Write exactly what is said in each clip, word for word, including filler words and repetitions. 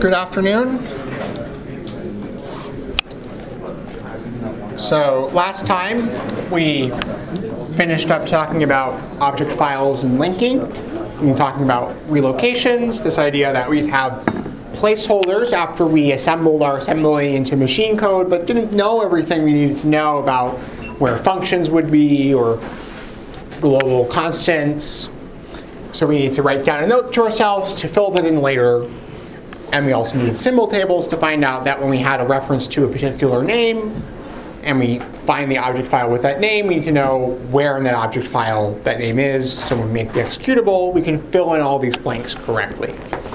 Good afternoon. So last time we finished up talking about object files and linking. We were talking about relocations, this idea that we'd have placeholders after we assembled our assembly into machine code, but didn't know everything we needed to know about where functions would be or global constants. So we need to write down a note to ourselves to fill it in later. And we also needed symbol tables to find out that when we had a reference to a particular name and we find the object file with that name, we need to know where in that object file that name is. So when we make the executable, we can fill in all these blanks correctly.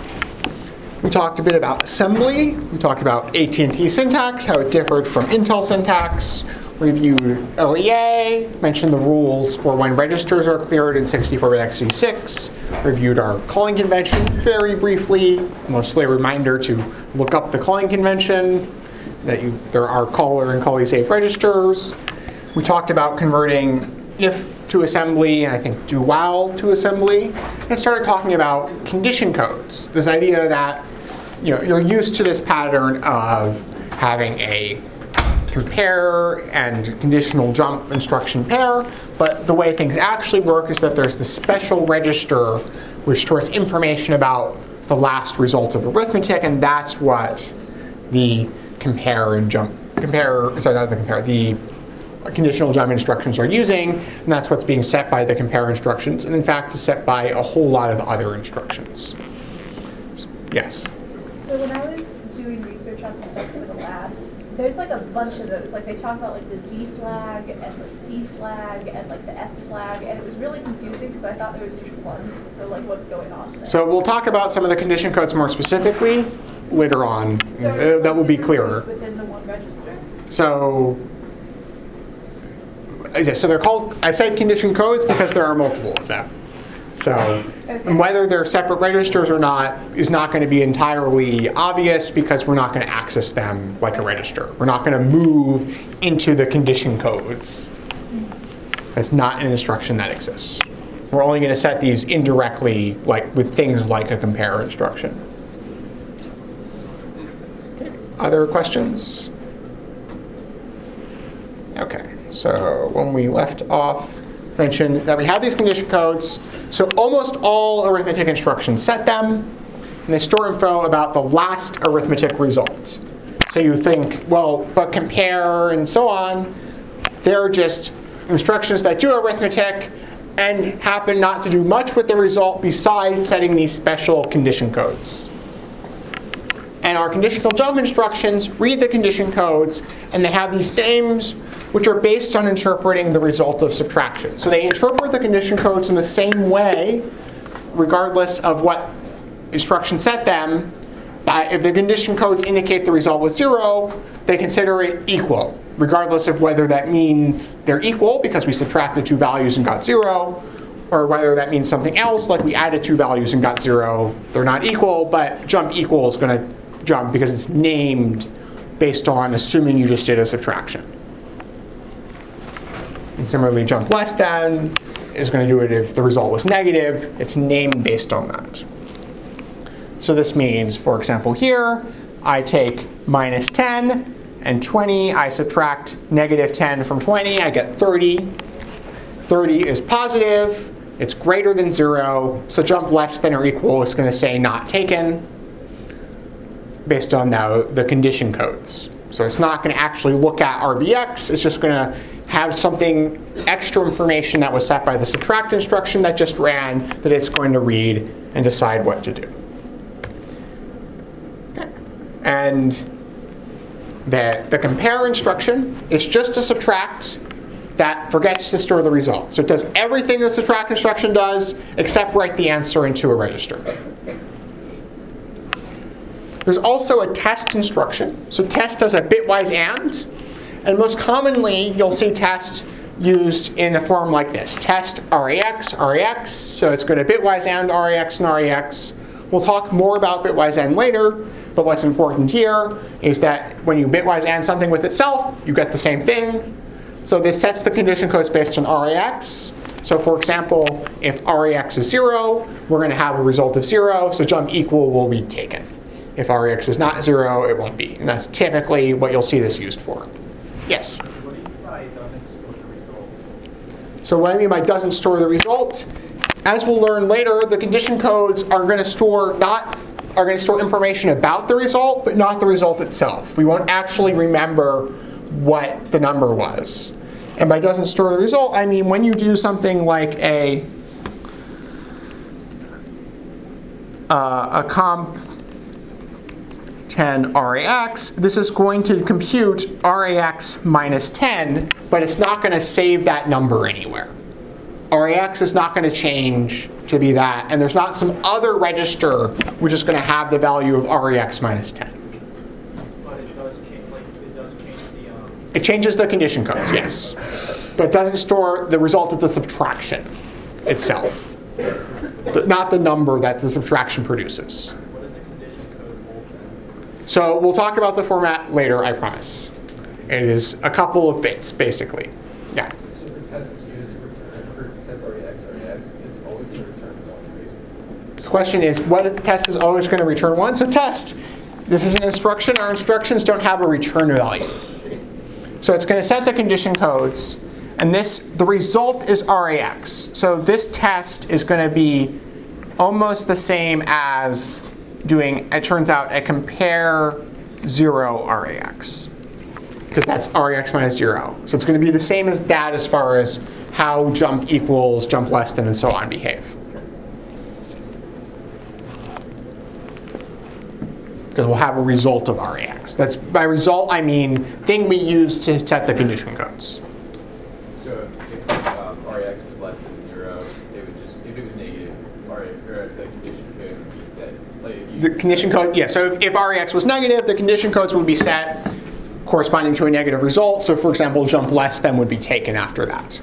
We talked a bit about assembly. We talked about A T and T syntax, how it differed from Intel syntax. Reviewed L E A, mentioned the rules for when registers are cleared in sixty-four bit x eighty-six, reviewed our calling convention very briefly, mostly a reminder to look up the calling convention, that you, there are caller and callee safe registers. We talked about converting if to assembly, and I think do while to assembly, and started talking about condition codes. This idea that you know, you're used to this pattern of having a compare and conditional jump instruction pair, but the way things actually work is that there's this special register which stores information about the last result of arithmetic, and that's what the compare and jump, compare, sorry, not the compare, the conditional jump instructions are using, and that's what's being set by the compare instructions, and in fact is set by a whole lot of other instructions. Yes? So when I was doing research on the stuff for the lab, there's like a bunch of those. Like they talk about like the Z flag and the C flag and like the S flag, and it was really confusing because I thought there was just one. So like what's going on there? So we'll talk about some of the condition codes more specifically later on. So uh, that will be clearer. Within the one register. So, yeah, so they're called, I said condition codes because there are multiple of them. So okay. And whether they're separate registers or not is not going to be entirely obvious because we're not going to access them like a register. We're not going to move into the condition codes. That's not an instruction that exists. We're only going to set these indirectly, like with things like a compare instruction. Okay. Other questions? Okay, so when we left off, mentioned that we have these condition codes. So almost all arithmetic instructions set them, and they store info about the last arithmetic result. So you think, well, but compare and so on, they're just instructions that do arithmetic and happen not to do much with the result besides setting these special condition codes. And our conditional jump instructions read the condition codes, and they have these names which are based on interpreting the result of subtraction. So they interpret the condition codes in the same way, regardless of what instruction set them. But if the condition codes indicate the result was zero, they consider it equal, regardless of whether that means they're equal because we subtracted two values and got zero, or whether that means something else, like we added two values and got zero. They're not equal, but jump equal is going to jump because it's named based on assuming you just did a subtraction. And similarly, jump less than is going to do it if the result was negative. It's named based on that. So this means, for example, here, I take minus ten and twenty. I subtract negative ten from twenty. I get thirty. thirty is positive. It's greater than zero. So jump less than or equal is going to say not taken based on the, the condition codes. So it's not going to actually look at R B X. It's just going to have something extra information that was set by the subtract instruction that just ran that it's going to read and decide what to do. Okay. And the, the compare instruction is just a subtract that forgets to store the result. So it does everything the subtract instruction does except write the answer into a register. There's also a test instruction. So test does a bitwise and. And most commonly, you'll see test used in a form like this. Test R A X, R A X. So it's going to bitwise and R A X and R A X. We'll talk more about bitwise and later, but what's important here is that when you bitwise and something with itself, you get the same thing. So this sets the condition codes based on R A X. So for example, if R A X is zero, we're going to have a result of zero, so jump equal will be taken. If R E X is not zero, it won't be. And that's typically what you'll see this used for. Yes? What do you mean by it doesn't store the result? So what I mean by doesn't store the result, as we'll learn later, the condition codes are going to store not are going to store information about the result, but not the result itself. We won't actually remember what the number was. And by doesn't store the result, I mean when you do something like a uh, a comp ten R A X, this is going to compute R A X minus ten, but it's not going to save that number anywhere. R A X is not going to change to be that, and there's not some other register which is going to have the value of R A X minus ten. But it does change, like, it does change the, um... It changes the condition codes, yes. But it doesn't store the result of the subtraction itself. But not the number that the subtraction produces. What does the condition code hold then? So we'll talk about the format later, I promise. It is a couple of bits, basically. Yeah. So for test, use return, for test R E X, R E X, it's always going to return one, right? The question is, what test is always going to return one? So test, this is an instruction. Our instructions don't have a return value. So it's going to set the condition codes, and this the result is R A X. So this test is going to be almost the same as doing, it turns out, a compare zero R A X. Because that's R A X minus zero. So it's going to be the same as that as far as how jump equals, jump less than, and so on behave. Because we'll have a result of R A X. That's, by result, I mean thing we use to set the condition codes. So if um, R A X was less than zero, it would just, if it was negative, R A, or the condition code would be set. Like if you, The condition code, yeah, so if, if R A X was negative, the condition codes would be set corresponding to a negative result. So for example, jump less than would be taken after that.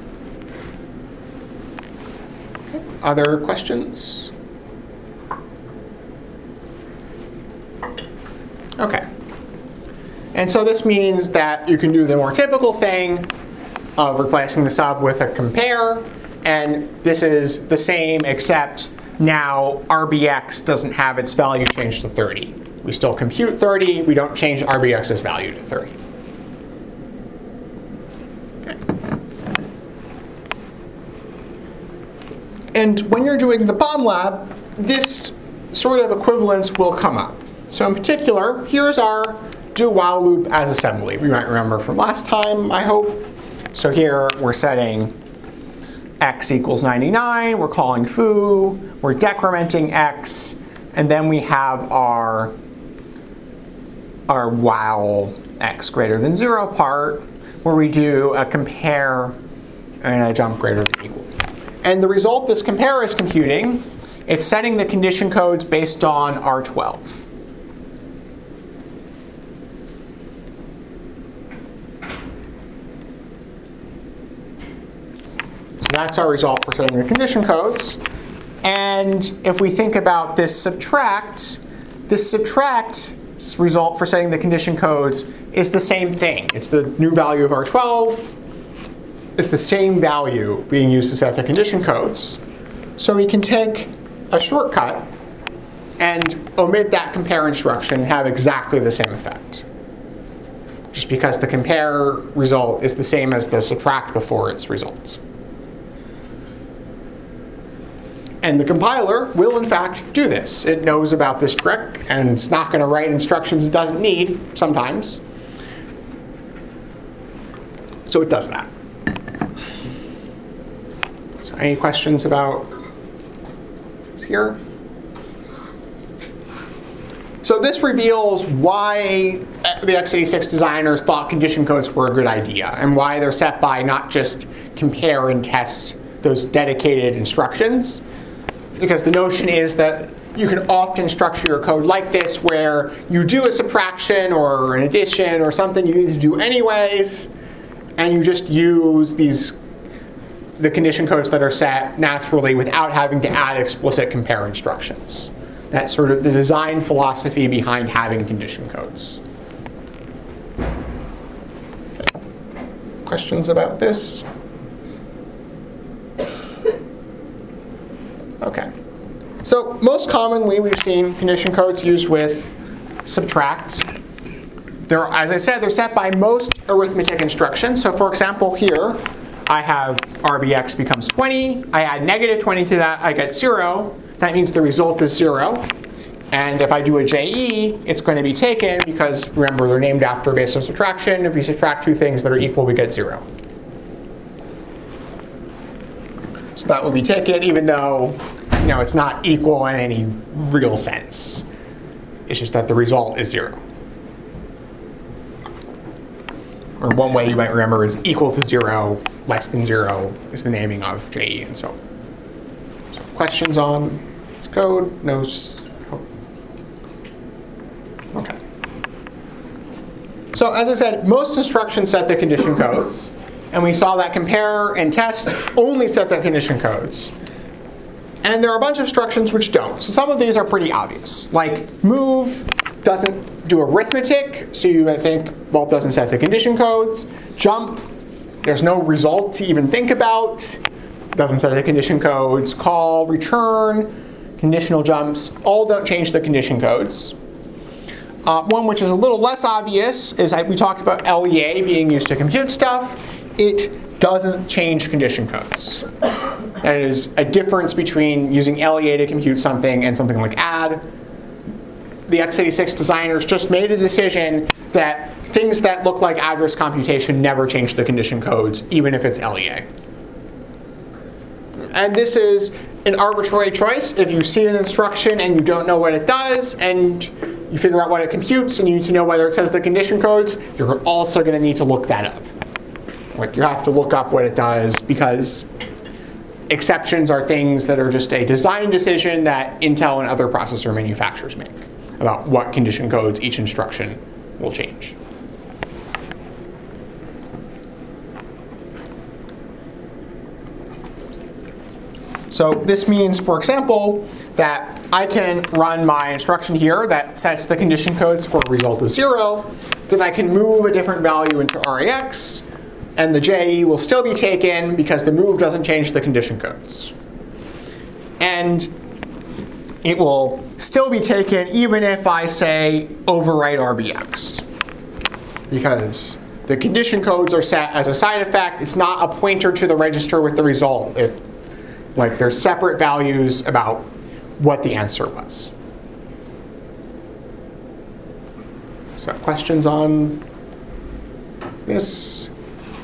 Okay. Other questions? Okay. And so this means that you can do the more typical thing of replacing the sub with a compare. And this is the same, except now R B X doesn't have its value changed to thirty. We still compute thirty. We don't change R B X's value to thirty. Okay. And when you're doing the bomb lab, this sort of equivalence will come up. So in particular, here's our do while loop as assembly. We might remember from last time, I hope. So here we're setting x equals ninety-nine. We're calling foo. We're decrementing x. And then we have our, our while x greater than zero part, where we do a compare and a jump greater than equal. And the result this compare is computing, it's setting the condition codes based on R twelve. That's our result for setting the condition codes. And if we think about this subtract, this subtract result for setting the condition codes is the same thing. It's the new value of R twelve. It's the same value being used to set the condition codes. So we can take a shortcut and omit that compare instruction and have exactly the same effect. Just because the compare result is the same as the subtract before its results. And the compiler will, in fact, do this. It knows about this trick, and it's not going to write instructions it doesn't need sometimes. So it does that. So any questions about here? So this reveals why the x eighty-six designers thought condition codes were a good idea, and why they're set by not just compare and test those dedicated instructions. Because the notion is that you can often structure your code like this, where you do a subtraction or an addition or something you need to do anyways, and you just use these the condition codes that are set naturally without having to add explicit compare instructions. That's sort of the design philosophy behind having condition codes. Okay. Questions about this? Okay. So most commonly we've seen condition codes used with subtract. They're, as I said, they're set by most arithmetic instructions. So for example, here, I have R B X becomes twenty. I add negative twenty to that, I get zero. That means the result is zero. And if I do a J E, it's going to be taken because, remember, they're named after a base of subtraction. If we subtract two things that are equal, we get zero. So that will be taken, even though, you know, it's not equal in any real sense. It's just that the result is zero. Or one way you might remember is equal to zero, less than zero is the naming of J E, and so on. So questions on this code? No. Okay. So as I said, most instructions set the condition codes. And we saw that compare and test only set the condition codes. And there are a bunch of instructions which don't. So some of these are pretty obvious. Like move doesn't do arithmetic, so you might think, well, it doesn't set the condition codes. Jump, there's no result to even think about. Doesn't set the condition codes. Call, return, conditional jumps, all don't change the condition codes. Uh, one which is a little less obvious is that we talked about L E A being used to compute stuff. It doesn't change condition codes. That is a difference between using L E A to compute something and something like add. The x eighty-six designers just made a decision that things that look like address computation never change the condition codes, even if it's L E A. And this is an arbitrary choice. If you see an instruction and you don't know what it does, and you figure out what it computes, and you need to know whether it says the condition codes, you're also going to need to look that up. Like you have to look up what it does, because exceptions are things that are just a design decision that Intel and other processor manufacturers make about what condition codes each instruction will change. So this means, for example, that I can run my instruction here that sets the condition codes for a result of zero. Then I can move a different value into R A X, and the J E will still be taken because the move doesn't change the condition codes. And it will still be taken even if I say overwrite R B X, because the condition codes are set as a side effect. It's not a pointer to the register with the result. It, like there's separate values about what the answer was. So questions on this?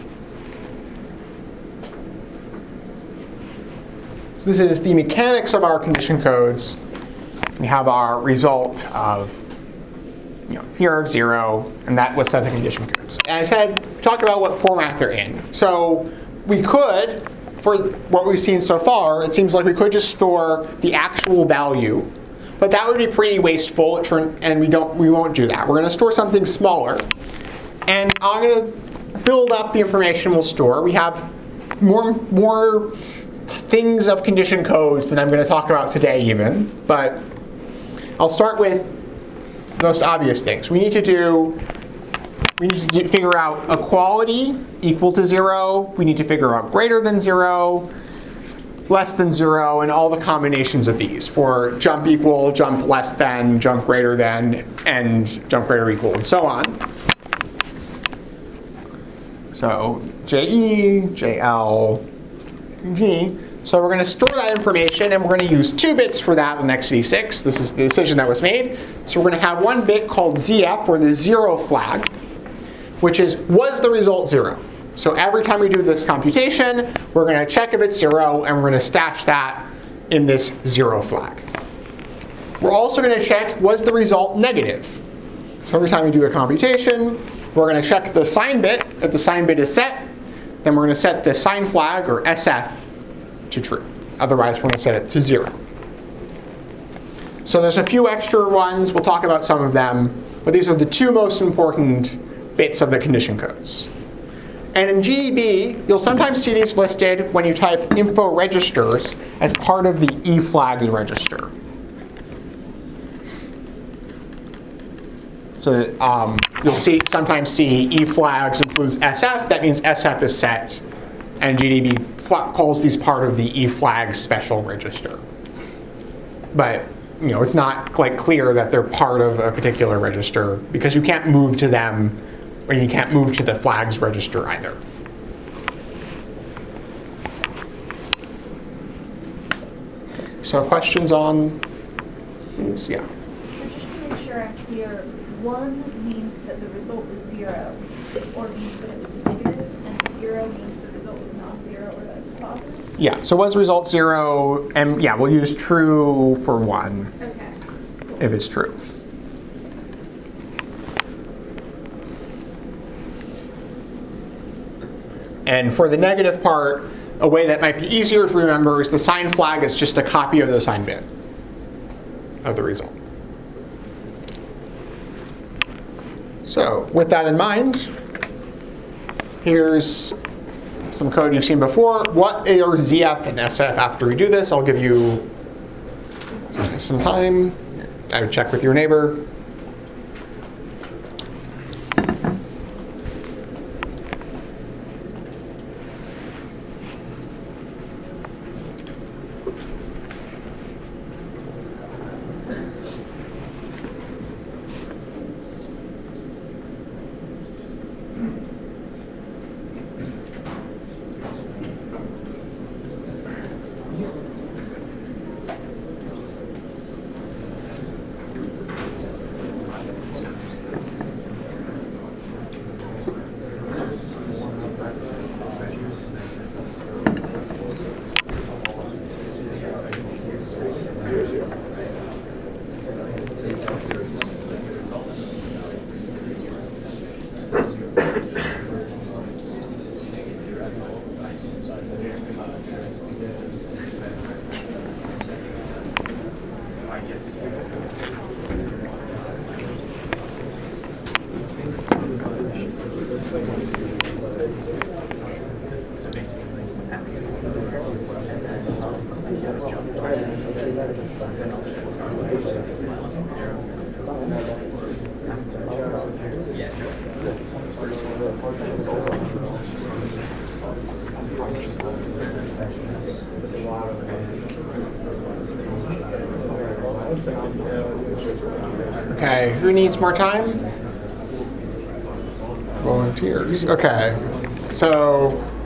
So this is the mechanics of our condition codes. We have our result of, you know, here of zero, and that was set the condition codes. And I said, talk about what format they're in. So we could, for what we've seen so far, it seems like we could just store the actual value, but that would be pretty wasteful, and we don't, we won't do that. We're going to store something smaller, and I'm going to build up the information we'll store. We have more, more things of condition codes than I'm going to talk about today even, but I'll start with the most obvious things. We need to do, we need to figure out equality equal to zero. We need to figure out greater than zero, less than zero, and all the combinations of these for jump equal, jump less than, jump greater than, and jump greater equal, and so on. So J E, J L, G. So we're going to store that information, and we're going to use two bits for that in x eighty-six. This is the decision that was made. So we're going to have one bit called Z F, or the zero flag, which is, was the result zero? So every time we do this computation, we're going to check if it's zero, and we're going to stash that in this zero flag. We're also going to check, was the result negative? So every time we do a computation, we're going to check the sign bit. If the sign bit is set, then we're going to set the sign flag, or S F, to true. Otherwise, we're going to set it to zero. So there's a few extra ones. We'll talk about some of them. But these are the two most important bits of the condition codes. And in G D B, you'll sometimes see these listed when you type info registers as part of the E flags register. So that, um, you'll see sometimes see E flags includes S F. That means S F is set. And G D B calls these part of the E flags special register. But you know, it's not like clear that they're part of a particular register because you can't move to them, or you can't move to the flags register either. So questions on these? Yeah. So just to make sure I'm clear, one means that the result was zero, or means that it was negative, and zero means the result was non-zero or that it was positive? Yeah, so was result zero, and yeah, we'll use true for one. Okay. Cool. If it's true. And for the negative part, a way that might be easier to remember is the sign flag is just a copy of the sign bit of the result. So with that in mind, here's some code you've seen before. What are Z F and S F after we do this? I'll give you some time. I would check with your neighbor. Okay, who needs more time? Volunteers. Okay, so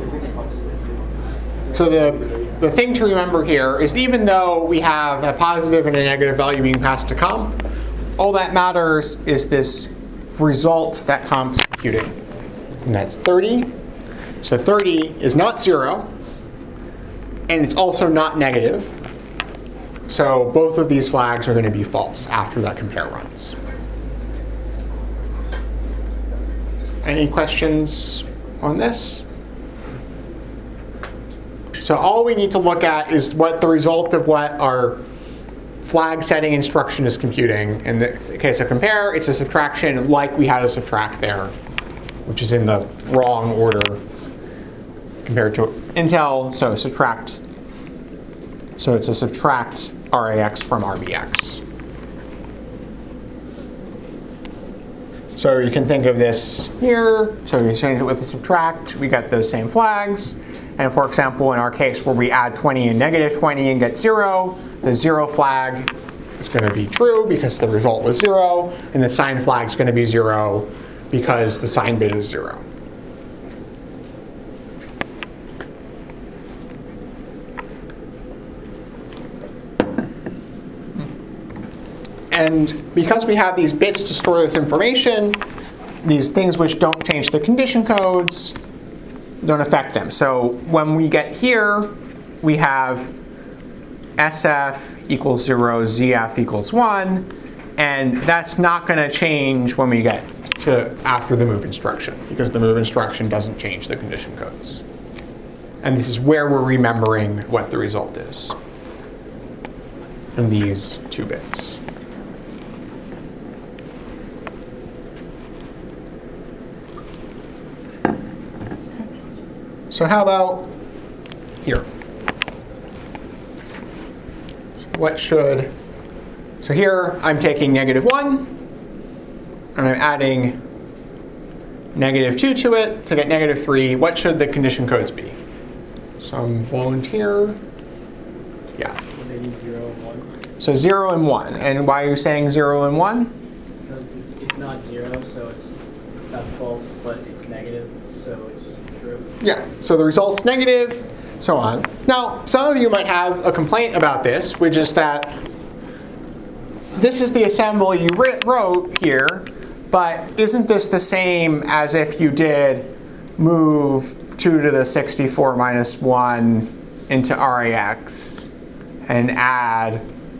so the the thing to remember here is even though we have a positive and a negative value being passed to comp, all that matters is this result that comp's computing, and that's thirty. So thirty is not zero, and it's also not negative. So both of these flags are going to be false after that compare runs. Any questions on this? So all we need to look at is what the result of what our flag setting instruction is computing. In the case of compare, it's a subtraction like we had to subtract there, which is in the wrong order compared to Intel. So subtract. So it's a subtract R A X from R B X. So you can think of this here. So we change it with a subtract. We get those same flags. And for example, in our case where we add twenty and negative twenty and get zero, the zero flag is going to be true because the result was zero. And the sign flag is going to be zero because the sign bit is zero. And because we have these bits to store this information, these things which don't change the condition codes don't affect them. So when we get here, we have S F equals zero, Z F equals one, and that's not going to change when we get to after the move instruction, because the move instruction doesn't change the condition codes. And this is where we're remembering what the result is in these two bits. So how about here? So what should, so here I'm taking negative one, and I'm adding negative two to it to get negative three. What should the condition codes be? Some volunteer? Yeah. Maybe zero, one. So zero and one. And why are you saying zero and one? So it's not zero, so it's that's false, but it's negative, so it's true. Yeah, so the result's negative, so on. Now, some of you might have a complaint about this, which is that this is the assembly you writ- wrote here, but isn't this the same as if you did move two to the sixty-four minus one into R A X and add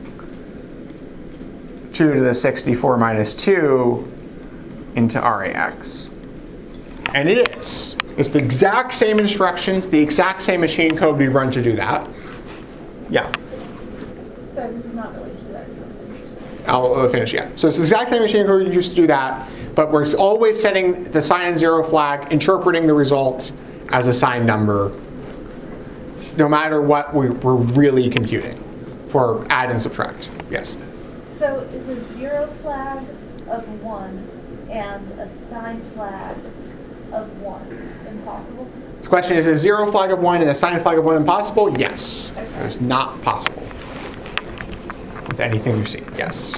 two to the sixty-four minus two into R A X? And it is. It's the exact same instructions, the exact same machine code we run to do that. Yeah. So this is not related to that. I'll, I'll finish, yeah. So it's the exact same machine code we used to do that, but we're always setting the sign and zero flag, interpreting the result as a signed number, no matter what we, we're really computing for add and subtract. Yes? So is a zero flag of one and a sign flag of one impossible? The question is, is zero flag of one and a sign flag of one impossible? Yes. Okay. It's not possible with anything we've seen. Yes.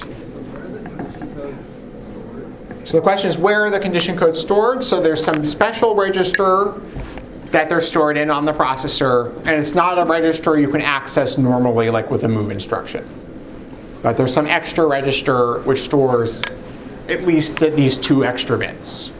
So the question is, where are the condition codes stored? So there's some special register that they're stored in on the processor, and it's not a register you can access normally like with a move instruction. But there's some extra register which stores at least the, these two extra bits.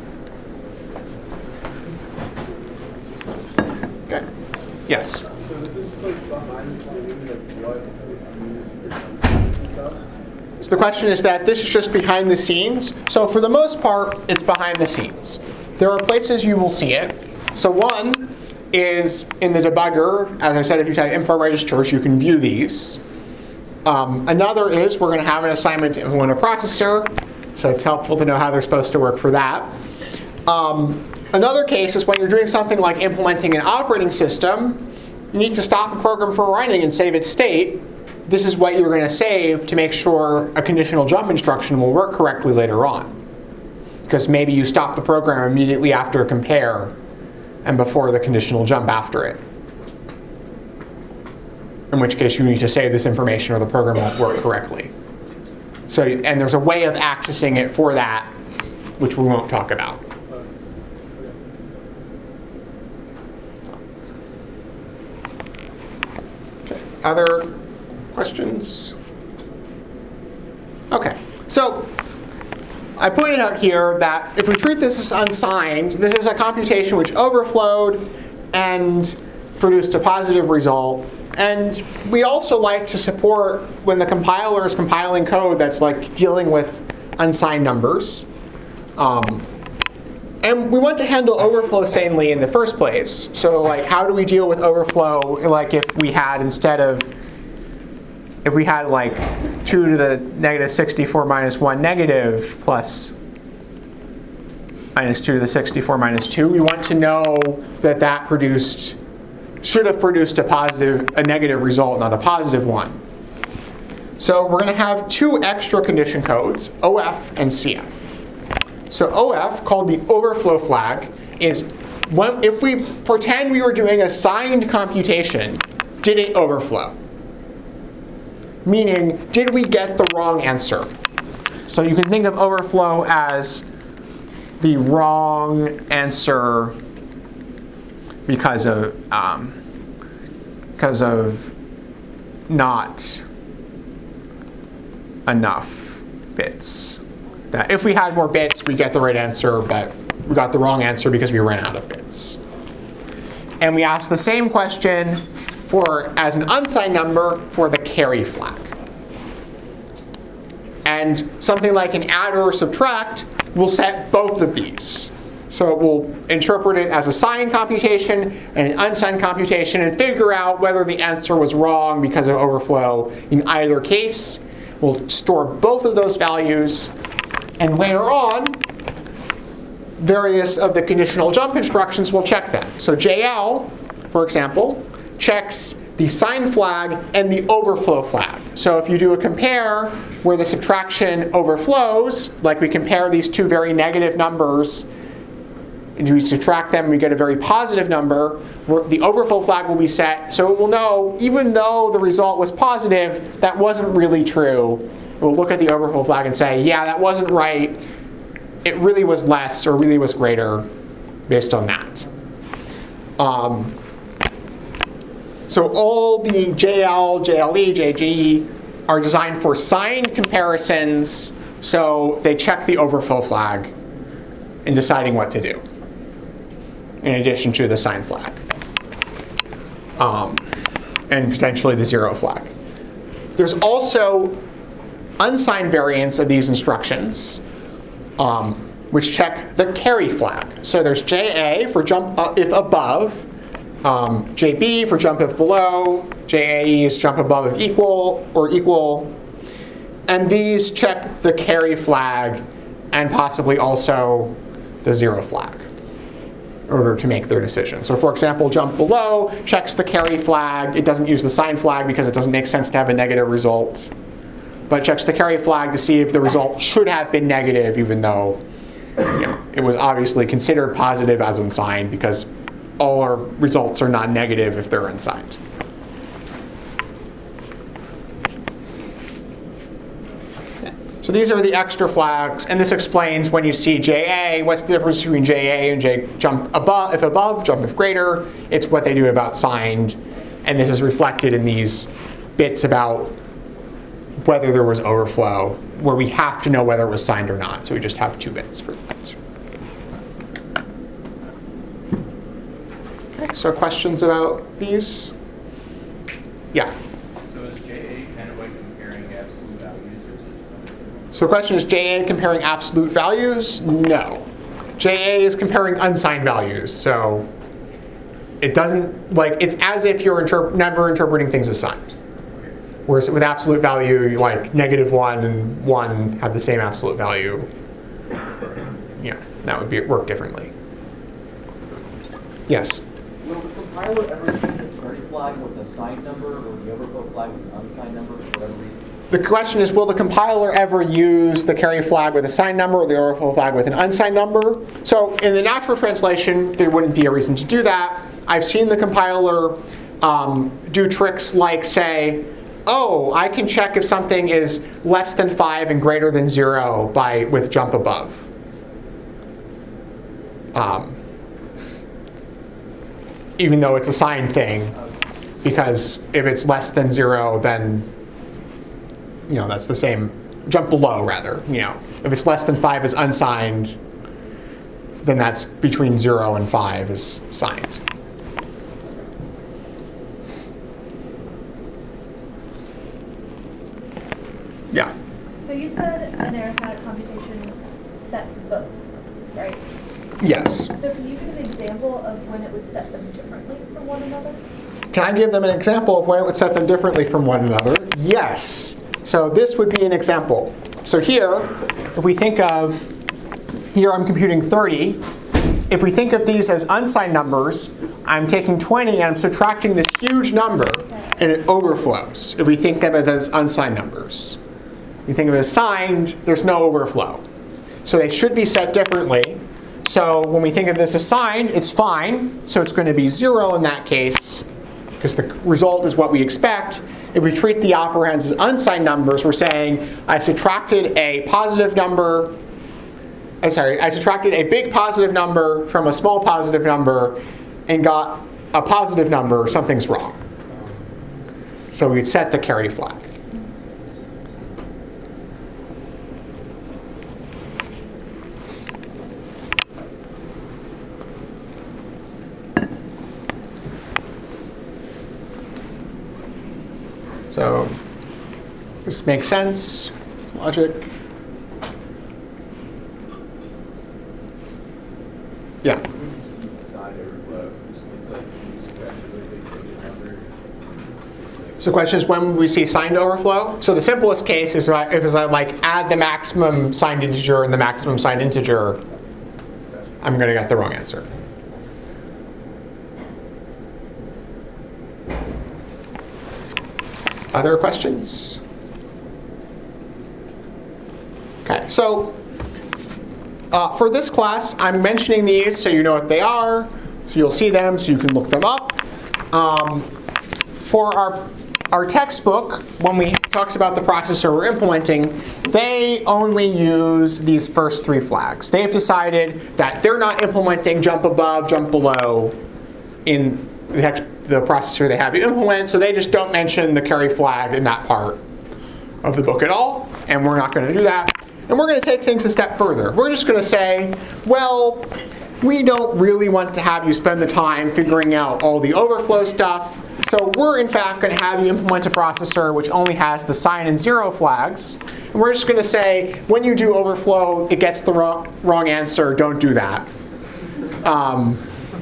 Okay. Yes? So this is just like behind the scenes, like what is used for stuff? So the question is that this is just behind the scenes. So for the most part, it's behind the scenes. There are places you will see it. So one is in the debugger. As I said, if you type info registers, you can view these. Um, another is we're going to have an assignment in a processor. So it's helpful to know how they're supposed to work for that. Um, another case is when you're doing something like implementing an operating system, you need to stop a program from running and save its state. This is what you're going to save to make sure a conditional jump instruction will work correctly later on. Because maybe you stop the program immediately after a compare and before the conditional jump after it. In which case you need to save this information or the program won't work correctly. So, and there's a way of accessing it for that, which we won't talk about. Okay. Other questions? Okay. So I pointed out here that if we treat this as unsigned, this is a computation which overflowed and produced a positive result. And we also like to support when the compiler is compiling code that's like dealing with unsigned numbers. Um, and we want to handle overflow sanely in the first place. So like, how do we deal with overflow? Like if we had instead of, if we had like two to the negative sixty-four minus one negative plus minus two to the sixty-four minus two, we want to know that that produced should have produced a positive, a negative result, not a positive one. So we're going to have two extra condition codes, O F and C F. So O F, called the overflow flag, is when, if we pretend we were doing a signed computation, did it overflow? Meaning, did we get the wrong answer? So you can think of overflow as the wrong answer because of um, because of not enough bits. That if we had more bits, we get the right answer, but we got the wrong answer because we ran out of bits. And we ask the same question for as an unsigned number for the carry flag. And something like an add or subtract will set both of these. So it will interpret it as a signed computation and an unsigned computation and figure out whether the answer was wrong because of overflow. In either case, we'll store both of those values. And later on, various of the conditional jump instructions will check them. So J L, for example, checks the sign flag and the overflow flag. So if you do a compare where the subtraction overflows, like we compare these two very negative numbers, and we subtract them, we get a very positive number. Where the overflow flag will be set, so it will know, even though the result was positive, that wasn't really true. We'll look at the overflow flag and say, yeah, that wasn't right. It really was less or really was greater based on that. Um, so all the J L, J L E, J G E are designed for signed comparisons, so they check the overflow flag in deciding what to do, in addition to the sign flag. Um, and potentially the zero flag. There's also unsigned variants of these instructions, um, which check the carry flag. So there's J A for jump if above, um, J B for jump if below, J A E is jump above if equal or equal, and these check the carry flag and possibly also the zero flag in order to make their decision. So for example, jump below checks the carry flag. It doesn't use the sign flag because it doesn't make sense to have a negative result, but checks the carry flag to see if the result should have been negative, even though, you know, it was obviously considered positive as unsigned, because all our results are non-negative if they're unsigned. So these are the extra flags, and this explains when you see J A, what's the difference between J A and J jump above, if above, jump if greater. It's what they do about signed, and this is reflected in these bits about whether there was overflow, where we have to know whether it was signed or not. So we just have two bits for that. Okay, so questions about these? Yeah. So is J A kind of like comparing absolute values, or is it something? So the question is J A comparing absolute values? No. J A is comparing unsigned values. So it doesn't, like, it's as if you're interp- never interpreting things as signed. Whereas with absolute value, like negative one and one have the same absolute value. Yeah, that would be work differently. Yes? Will the compiler ever use the carry flag with a signed number or the overflow flag with an unsigned number for whatever reason? The question is, will the compiler ever use the carry flag with a signed number or the overflow flag with an unsigned number? So in the natural translation, there wouldn't be a reason to do that. I've seen the compiler um, do tricks like say, oh, I can check if something is less than five and greater than zero by with jump above. Um, even though it's a signed thing, because if it's less than zero, then you know that's the same. Jump below, rather. You know, if it's less than five is unsigned, then that's between zero and five is signed. Yeah. So you said an arithmetic computation sets both, right? Yes. So can you give an example of when it would set them differently from one another? Can I give them an example of when it would set them differently from one another? Yes. So this would be an example. So here, if we think of, here I'm computing thirty. If we think of these as unsigned numbers, I'm taking twenty and I'm subtracting this huge number, and it overflows. If we think of it as unsigned numbers. If we think of it as signed, there's no overflow. So they should be set differently. So when we think of this as signed, it's fine. So it's going to be zero in that case, because the result is what we expect. If we treat the operands as unsigned numbers, we're saying I subtracted a positive number, I'm sorry, I subtracted a big positive number from a small positive number and got a positive number, something's wrong. So we'd set the carry flag. So this makes sense, it's logic. Yeah. When you see side overflow, it's, it's like you subtract a really big negative number. So the question is, when we see signed overflow? So the simplest case is if I like add the maximum signed integer and the maximum signed integer, I'm going to get the wrong answer. Other questions? Okay, so uh, for this class, I'm mentioning these so you know what they are, so you'll see them, so you can look them up. Um, for our our textbook, when we talks about the processor we're implementing, they only use these first three flags. They've decided that they're not implementing jump above, jump below in the, hex, the processor they have you implement, so they just don't mention the carry flag in that part of the book at all, and we're not going to do that. And we're going to take things a step further. We're just going to say, well, we don't really want to have you spend the time figuring out all the overflow stuff, so we're in fact going to have you implement a processor which only has the sign and zero flags. And we're just going to say, when you do overflow, it gets the wrong, wrong answer, don't do that. Um,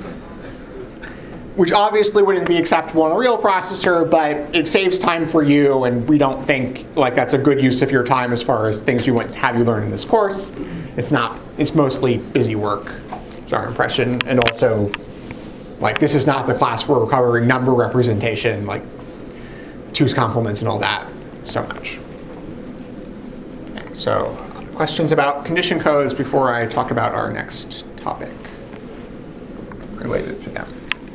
which obviously wouldn't be acceptable in a real processor, but it saves time for you, and we don't think like that's a good use of your time as far as things we want to have you learn in this course. It's not, it's mostly busy work. It's our impression, and also, like, this is not the class where we're covering number representation, like two's complements and all that so much. Okay, so questions about condition codes before I talk about our next topic related to them.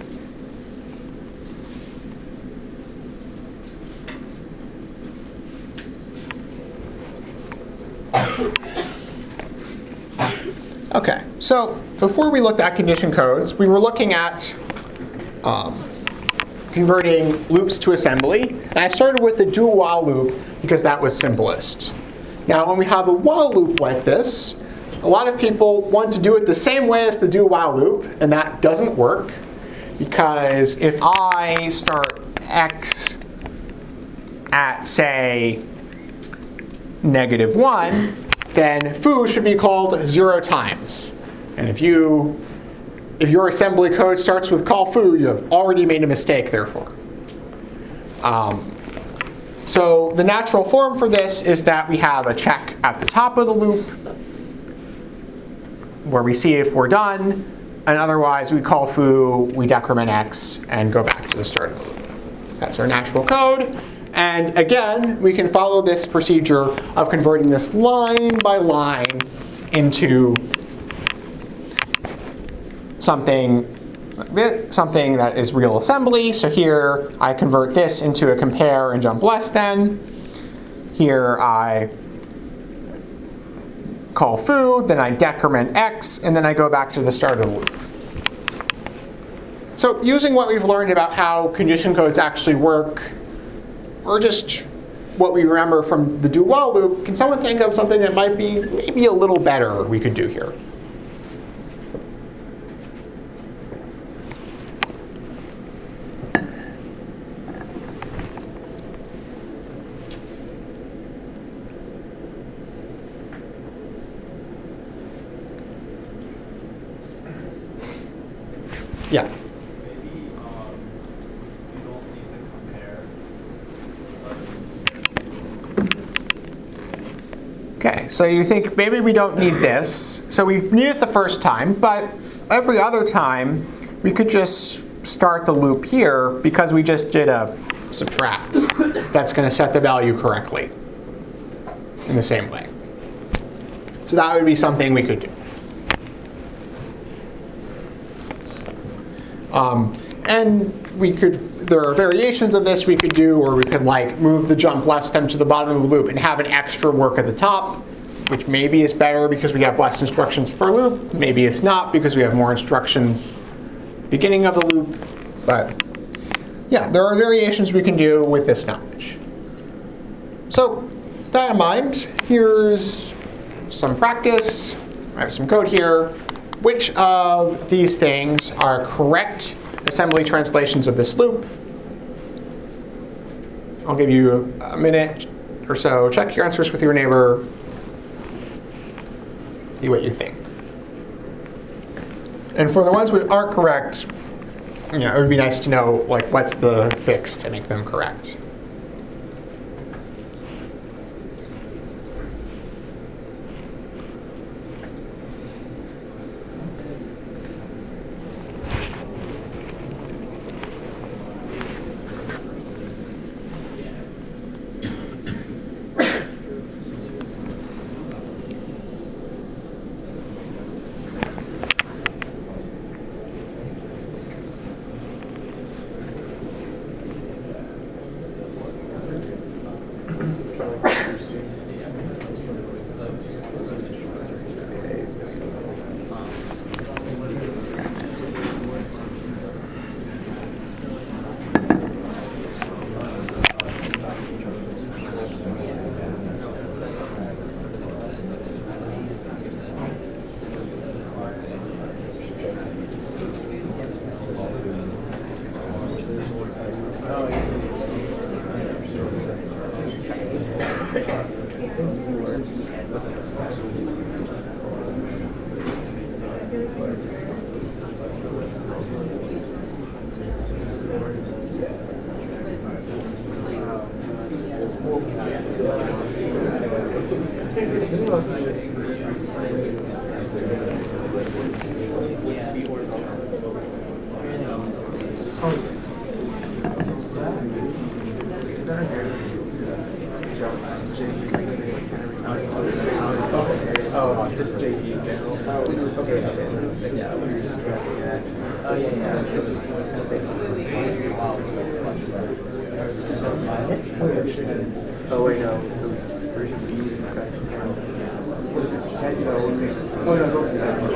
Okay, so before we looked at condition codes, we were looking at um, converting loops to assembly. And I started with the do while loop because that was simplest. Now, when we have a while loop like this, a lot of people want to do it the same way as the do while loop, and that doesn't work. Because if I start x at, say, negative one, then foo should be called zero times. And if you, if your assembly code starts with call foo, you have already made a mistake, therefore. Um, so the natural form for this is that we have a check at the top of the loop where we see if we're done, and otherwise we call foo, we decrement x, and go back to the start of the loop. So that's our natural code. And again, we can follow this procedure of converting this line by line into something, something that is real assembly. So here I convert this into a compare and jump less than. Here I call foo, then I decrement x, and then I go back to the start of the loop. So using what we've learned about how condition codes actually work, or just what we remember from the do while loop, can someone think of something that might be maybe a little better we could do here? Yeah. Maybe um, you don't need to compare. Okay, so you think maybe we don't need this. So we need it the first time, but every other time we could just start the loop here because we just did a subtract. That's going to set the value correctly in the same way. So that would be something we could do. Um, and we could, there are variations of this we could do, or we could like move the jump less than to the bottom of the loop and have an extra work at the top, which maybe is better because we have less instructions per loop. Maybe it's not because we have more instructions beginning of the loop. But yeah, there are variations we can do with this knowledge. So with that in mind, here's some practice. I have some code here. Which of these things are correct assembly translations of this loop? I'll give you a minute or so. Check your answers with your neighbor. See what you think. And for the ones which aren't correct, you know, it would be nice to know like what's the fix to make them correct. Oh, just J D in general. Oh, this is okay. Yeah. Oh, yeah, yeah. Oh, wait, no. So version B is Christ. Oh, no, go see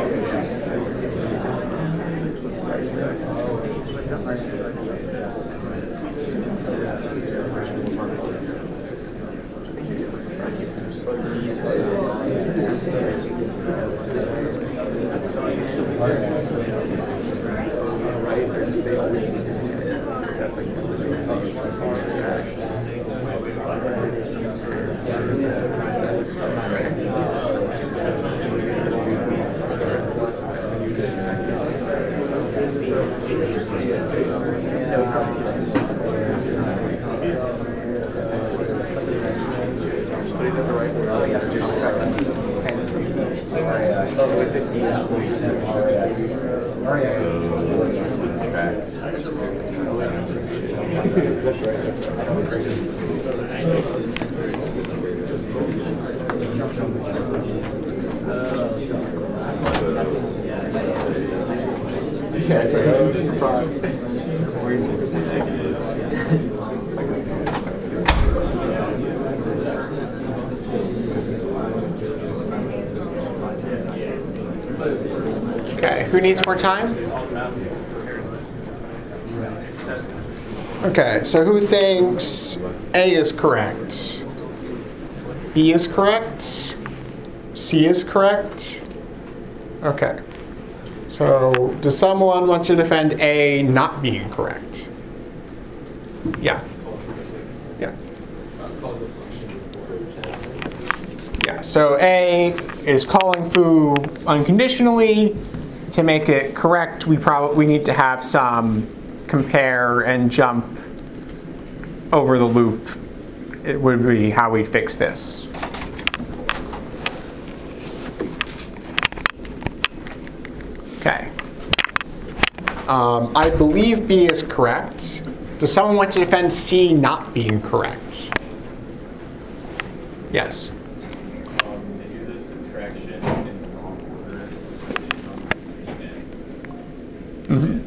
Yeah, it's like, oh, it's a surprise. Okay, who needs more time? Okay, so who thinks A is correct? B is correct? C is correct? Okay. So does someone want to defend A not being correct? Yeah. Yeah. Yeah, so A is calling foo unconditionally. To make it correct, we probably we need to have some compare and jump over the loop. It would be how we fix this. Okay. Um, I believe B is correct. Does someone want to defend C not being correct? Yes. Um, they do the subtraction in the wrong order. Mm-hmm.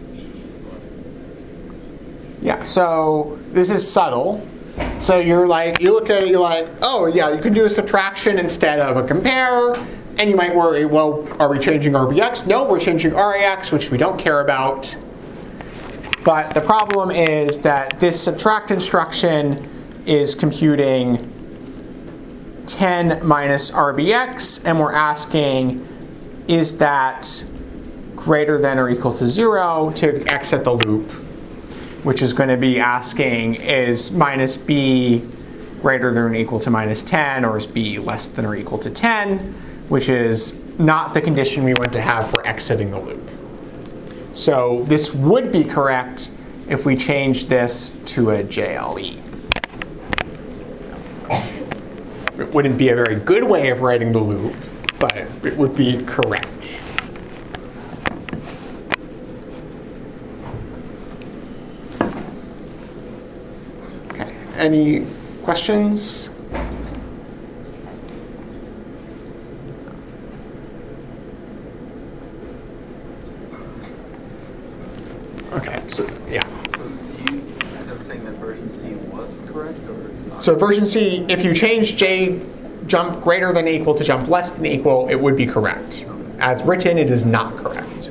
Yeah, so this is subtle. So you're like, you look at it, you're like, oh yeah, you can do a subtraction instead of a compare. And you might worry, well, are we changing R B X? No, we're changing R A X, which we don't care about. But the problem is that this subtract instruction is computing ten minus R B X, and we're asking, is that greater than or equal to zero to exit the loop, which is going to be asking, is minus B greater than or equal to minus ten, or is B less than or equal to ten, which is not the condition we want to have for exiting the loop. So this would be correct if we change this to a J L E. It wouldn't be a very good way of writing the loop, but it would be correct. Okay, any questions? Okay, so yeah. You end up saying that version C was correct, or it's not? So version C, if you change J jump greater than equal to jump less than equal, it would be correct. As written, it is not correct.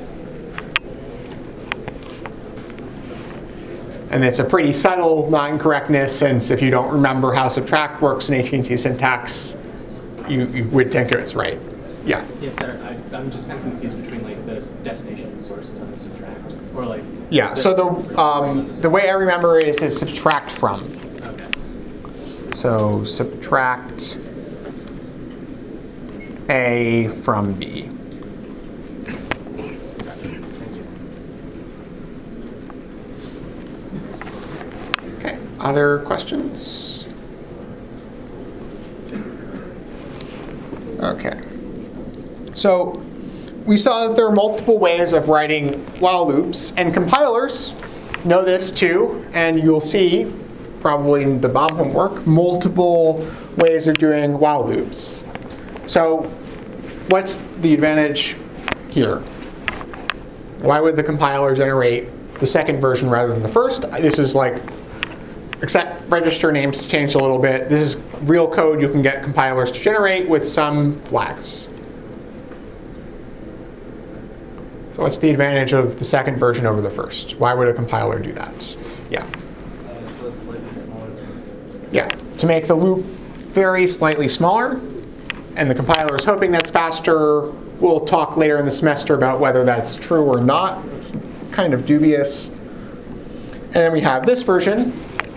And it's a pretty subtle non-correctness, since if you don't remember how subtract works in A T and T syntax, you, you would think it's right. Yeah. Yes, sir. I, I'm just kind of confused between like the destination and sources on the subtract, or like. Yeah. So the um, the way I remember it is it's subtract from. Okay. So subtract A from B. Okay. Other questions? Okay. So we saw that there are multiple ways of writing while loops, and compilers know this too, and you'll see, probably in the B O M homework, multiple ways of doing while loops. So what's the advantage here? Why would the compiler generate the second version rather than the first? This is like, except register names changed a little bit. This is real code you can get compilers to generate with some flags. So what's the advantage of the second version over the first? Why would a compiler do that? Yeah. Uh, it's a slightly smaller. Yeah, to make the loop very slightly smaller, and the compiler is hoping that's faster. We'll talk later in the semester about whether that's true or not. It's kind of dubious. And then we have this version,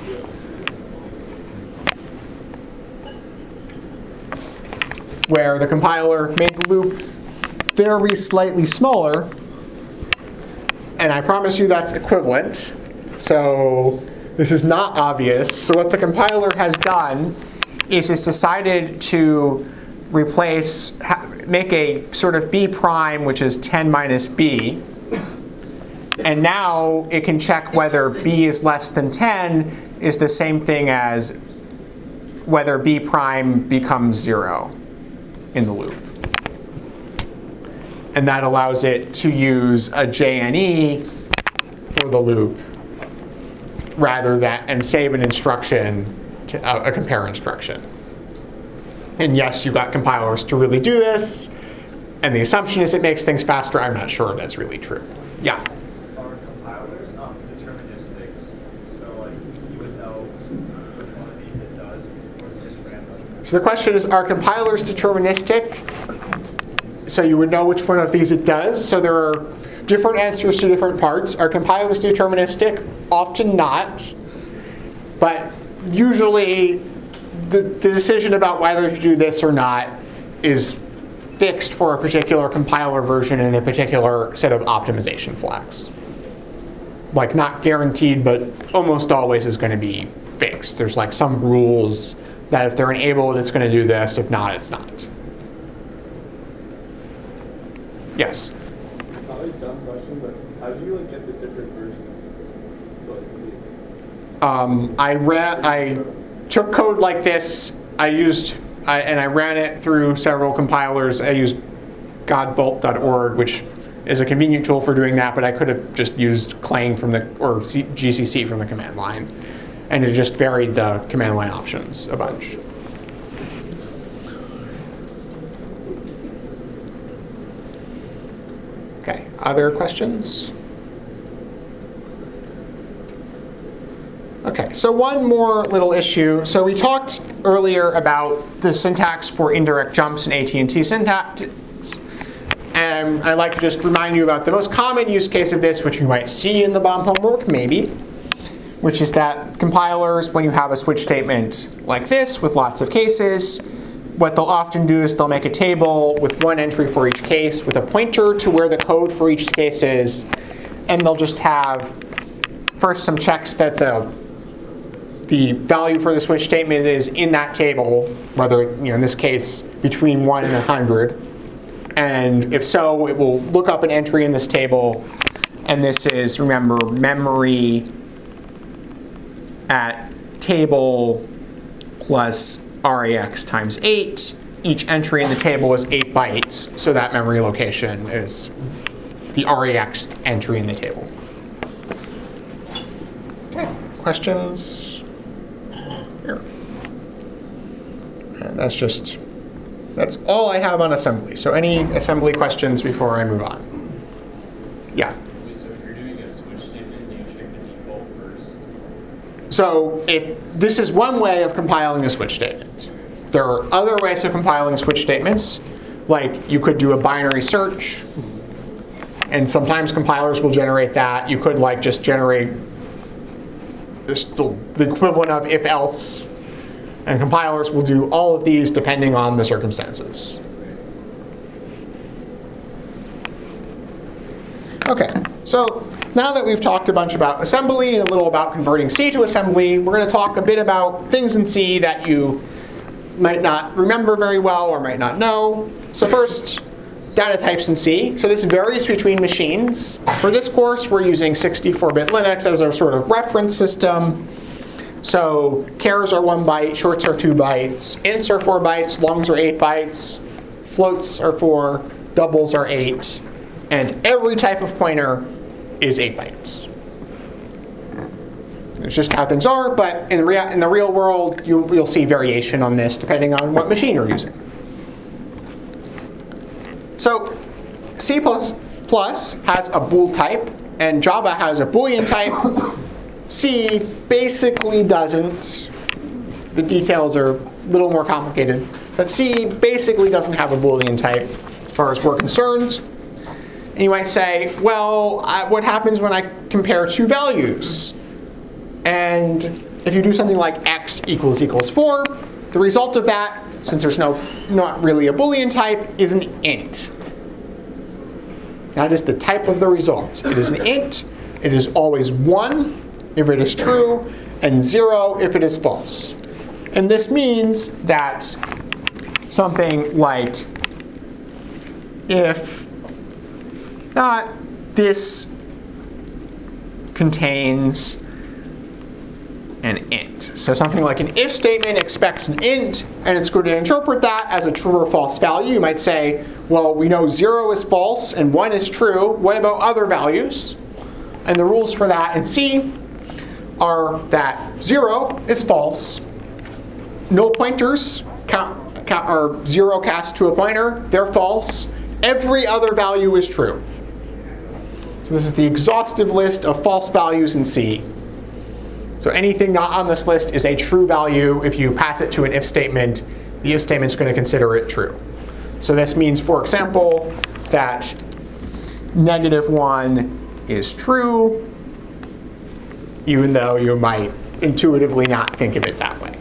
where the compiler made the loop very slightly smaller, and I promise you that's equivalent. So this is not obvious. So what the compiler has done is it's decided to replace, make a sort of b prime, which is ten minus b. And now it can check whether b is less than ten is the same thing as whether b prime becomes zero in the loop. And that allows it to use a J N E for the loop rather than, and save an instruction, to, uh, a compare instruction. And yes, you got compilers to really do this. And the assumption is it makes things faster. I'm not sure if that's really true. Yeah? Are compilers um, deterministic? So like you would know which one of these it does, or is it just random? So the question is, are compilers deterministic? So you would know which one of these it does. So there are different answers to different parts. Are compilers deterministic? Often not. But usually the, the decision about whether to do this or not is fixed for a particular compiler version and a particular set of optimization flags. Like not guaranteed, but almost always is going to be fixed. There's like some rules that if they're enabled, it's going to do this. If not, it's not. Yes? Probably a dumb question, but how do you like get the different versions to like see? Um, I ran. I took code like this. I used I, and I ran it through several compilers. I used godbolt dot org, which is a convenient tool for doing that. But I could have just used Clang from the or C, G C C from the command line, and it just varied the command line options a bunch. Okay, other questions? Okay, so one more little issue. So we talked earlier about the syntax for indirect jumps in A T and T syntax. And I'd like to just remind you about the most common use case of this, which you might see in the B O M homework, maybe, which is that compilers, when you have a switch statement like this with lots of cases, what they'll often do is they'll make a table with one entry for each case with a pointer to where the code for each case is, and they'll just have first some checks that the the value for the switch statement is in that table, whether, you know, in this case, between one and one hundred. And if so, it will look up an entry in this table. And this is, remember, memory at table plus R A X times eight. Each entry in the table is eight bytes, so that memory location is the R A X entry in the table. Okay, questions? Here. And that's just, that's all I have on assembly. So any assembly questions before I move on? Yeah? So if you're doing a switch statement, you check the default first. So if this is one way of compiling a switch statement. There are other ways of compiling switch statements, like you could do a binary search, and sometimes compilers will generate that. You could like just generate this, the, the equivalent of if else, and compilers will do all of these depending on the circumstances. Okay, so now that we've talked a bunch about assembly and a little about converting C to assembly, we're going to talk a bit about things in C that you might not remember very well or might not know. So first, data types in C. So this varies between machines. For this course, we're using sixty-four bit Linux as our sort of reference system. So chars are one byte, shorts are two bytes, ints are four bytes, longs are eight bytes, floats are four, doubles are eight, and every type of pointer is eight bytes. It's just how things are, but in, rea in the real world, you, you'll see variation on this depending on what machine you're using. So C plus plus has a bool type, and Java has a Boolean type. C basically doesn't. The details are a little more complicated. But C basically doesn't have a Boolean type as far as we're concerned. And you might say, well, uh, what happens when I compare two values? And if you do something like x equals equals four, the result of that, since there's no not really a Boolean type, is an int. That is the type of the result. It is an int. It is always one if it is true, and zero if it is false. And this means that something like if not this contains an int. So something like an if statement expects an int, and it's going to interpret that as a true or false value. You might say, well, we know zero is false and one is true. What about other values? And the rules for that in C are that zero is false. Null pointers count, count, are zero cast to a pointer. They're false. Every other value is true. So this is the exhaustive list of false values in C. So anything not on this list is a true value. If you pass it to an if statement, the if statement is going to consider it true. So this means, for example, that negative one is true, even though you might intuitively not think of it that way.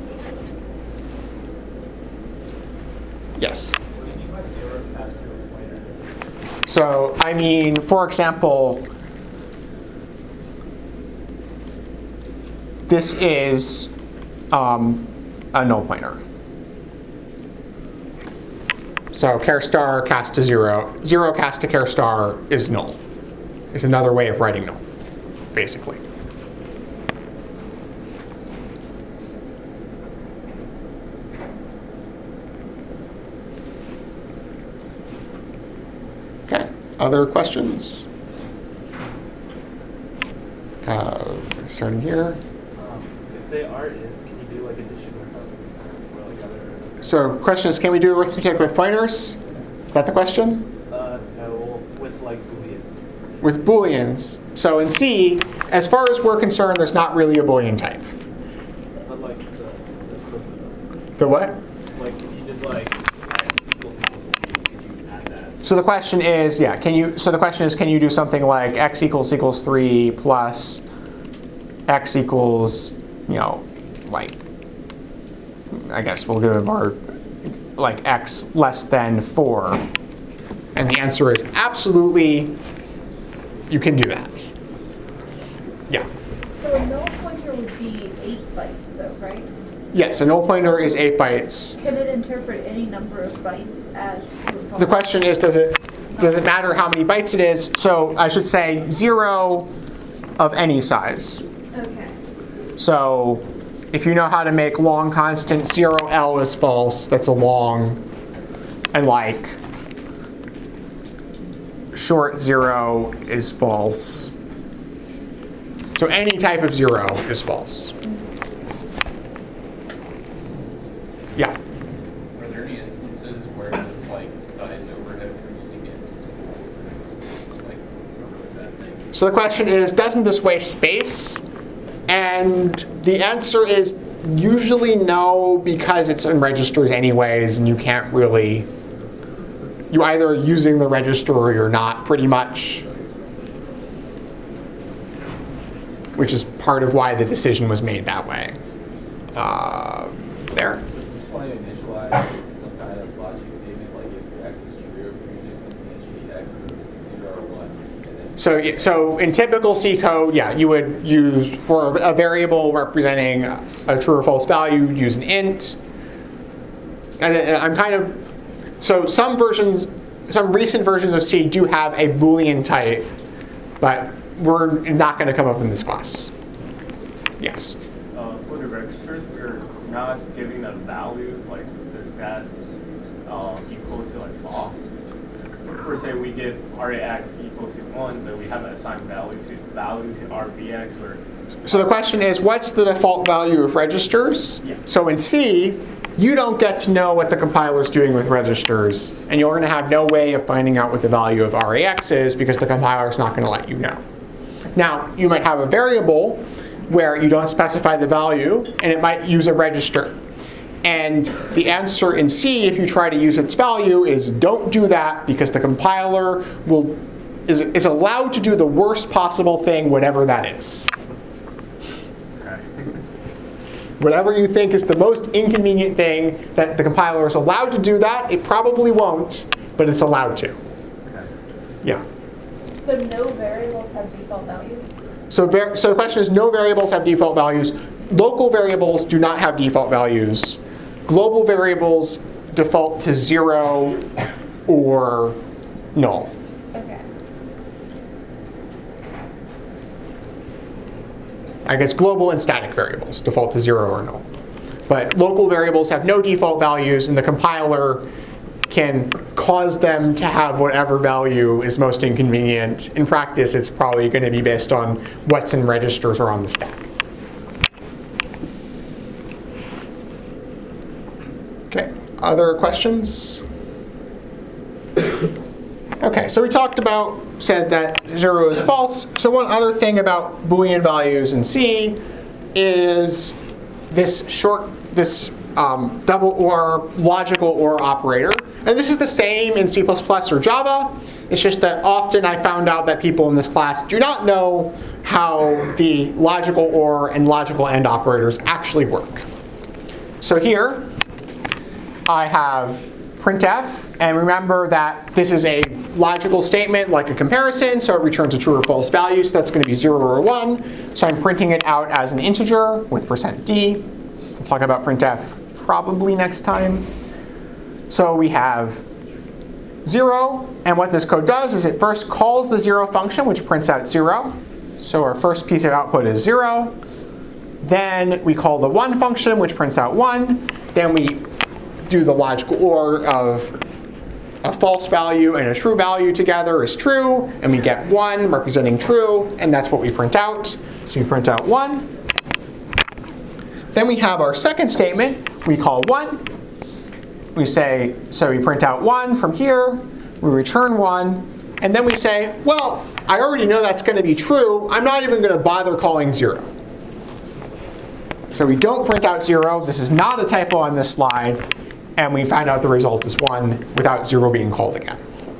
Yes? What do you mean by zero cast to a pointer? So I mean, for example, this is um, a null pointer. So char star cast to zero. Zero cast to char star is null. It's another way of writing null, basically. Okay, other questions? Uh, starting here. Um, if they are ints, can you do like addition with them? Or like other? So question is, can we do arithmetic with pointers? Is that the question? Uh, no, with like booleans. With Booleans. So in C, as far as we're concerned, there's not really a Boolean type. But like the, the, The what? like if you did like x equals equals three, could you add that? So the question is, yeah, can you, so the question is, can you do something like x equals equals three plus x equals, you know, like, I guess we'll give our, like x less than four. And the answer is absolutely, you can do that. Yeah. So a null pointer would be eight bytes though, right? Yes, a null pointer is eight bytes. Can it interpret any number of bytes as true or false? The question is, does it does it matter how many bytes it is? So I should say zero of any size. Okay. So if you know how to make long constant, zero L is false. That's a long. And like short zero is false. So any type of zero is false. Yeah. Are there any instances where this like size overhead for using ints as bools is like a bad thing? So the question is, doesn't this waste space? And the answer is usually no, because it's in registers anyways, and you can't really, you either are using the register or you're not, pretty much. Which is part of why the decision was made that way. Uh, there. Just want to initialize some kind of logic statement, like if x is true, you just instantiate x as zero or one. And then So, y- so in typical C code, yeah, you would use, for a variable representing a true or false value, you'd use an int. and, and I'm kind of, so some versions, some recent versions of C do have a Boolean type, but we're not going to come up in this class. Yes? Uh, for the registers, we're not giving a value, like does that uh, equals to like false? For say we give R A X equals to one, but we haven't assigned value to value to R B X or. So the question is, what's the default value of registers? Yeah. So in C, you don't get to know what the compiler's doing with registers, and you're going to have no way of finding out what the value of R A X is because the compiler's not going to let you know. Now, you might have a variable where you don't specify the value, and it might use a register. And the answer in C, if you try to use its value, is don't do that because the compiler will is, is allowed to do the worst possible thing, whatever that is. Whatever you think is the most inconvenient thing that the compiler is allowed to do that, it probably won't, but it's allowed to. Yeah. So no variables have default values? So, var so the question is, no variables have default values. Local variables do not have default values. Global variables default to zero or null. Okay. I guess global and static variables default to zero or null. But local variables have no default values, and the compiler can cause them to have whatever value is most inconvenient. In practice, it's probably going to be based on what's in registers or on the stack. Okay, other questions? Okay, so we talked about, said that zero is false. So one other thing about Boolean values in C is this short, this um, double or logical or operator. And this is the same in C plus plus or Java. It's just that often I found out that people in this class do not know how the logical or and logical and operators actually work. So here, I have printf, and remember that this is a logical statement like a comparison, so it returns a true or false value, so that's going to be zero or one. So I'm printing it out as an integer with percent %d. We'll talk about printf probably next time. So we have zero, and what this code does is it first calls the zero function, which prints out zero. So our first piece of output is zero. Then we call the one function, which prints out one. Then we do the logical or of a false value and a true value together is true, and we get one representing true, and that's what we print out. So we print out one. Then we have our second statement. We call one. We say, so we print out one from here. We return one. And then we say, well, I already know that's going to be true. I'm not even going to bother calling zero. So we don't print out zero. This is not a typo on this slide. And we find out the result is one without zero being called again.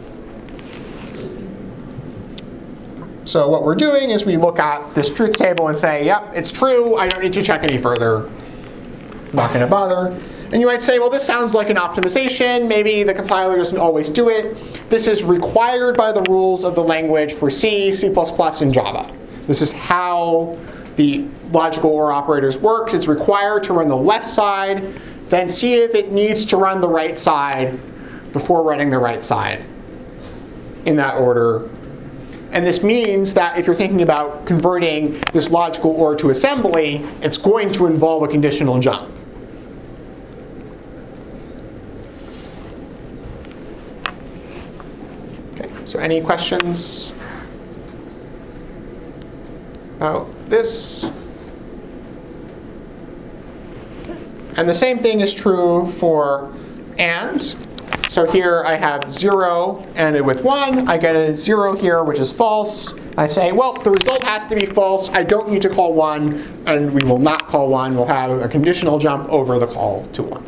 So what we're doing is we look at this truth table and say, yep, it's true. I don't need to check any further. I'm not going to bother. And you might say, well, this sounds like an optimization. Maybe the compiler doesn't always do it. This is required by the rules of the language for C, C plus plus, and Java. This is how the logical or operators works. It's required to run the left side, then see if it needs to run the right side before running the right side in that order. And this means that if you're thinking about converting this logical or to assembly, it's going to involve a conditional jump. Okay, so any questions about this? And the same thing is true for and. So here I have zero ended with one. I get a zero here, which is false. I say, well, the result has to be false. I don't need to call one, and we will not call one. We'll have a conditional jump over the call to one.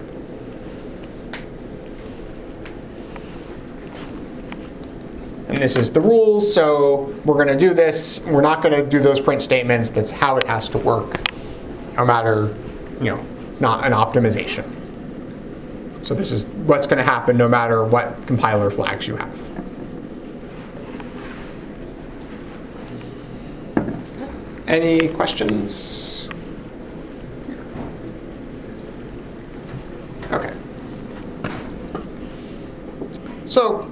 And this is the rules, so we're going to do this. We're not going to do those print statements. That's how it has to work, no matter, you know, it's not an optimization. So this is what's going to happen no matter what compiler flags you have. Any questions? Okay. So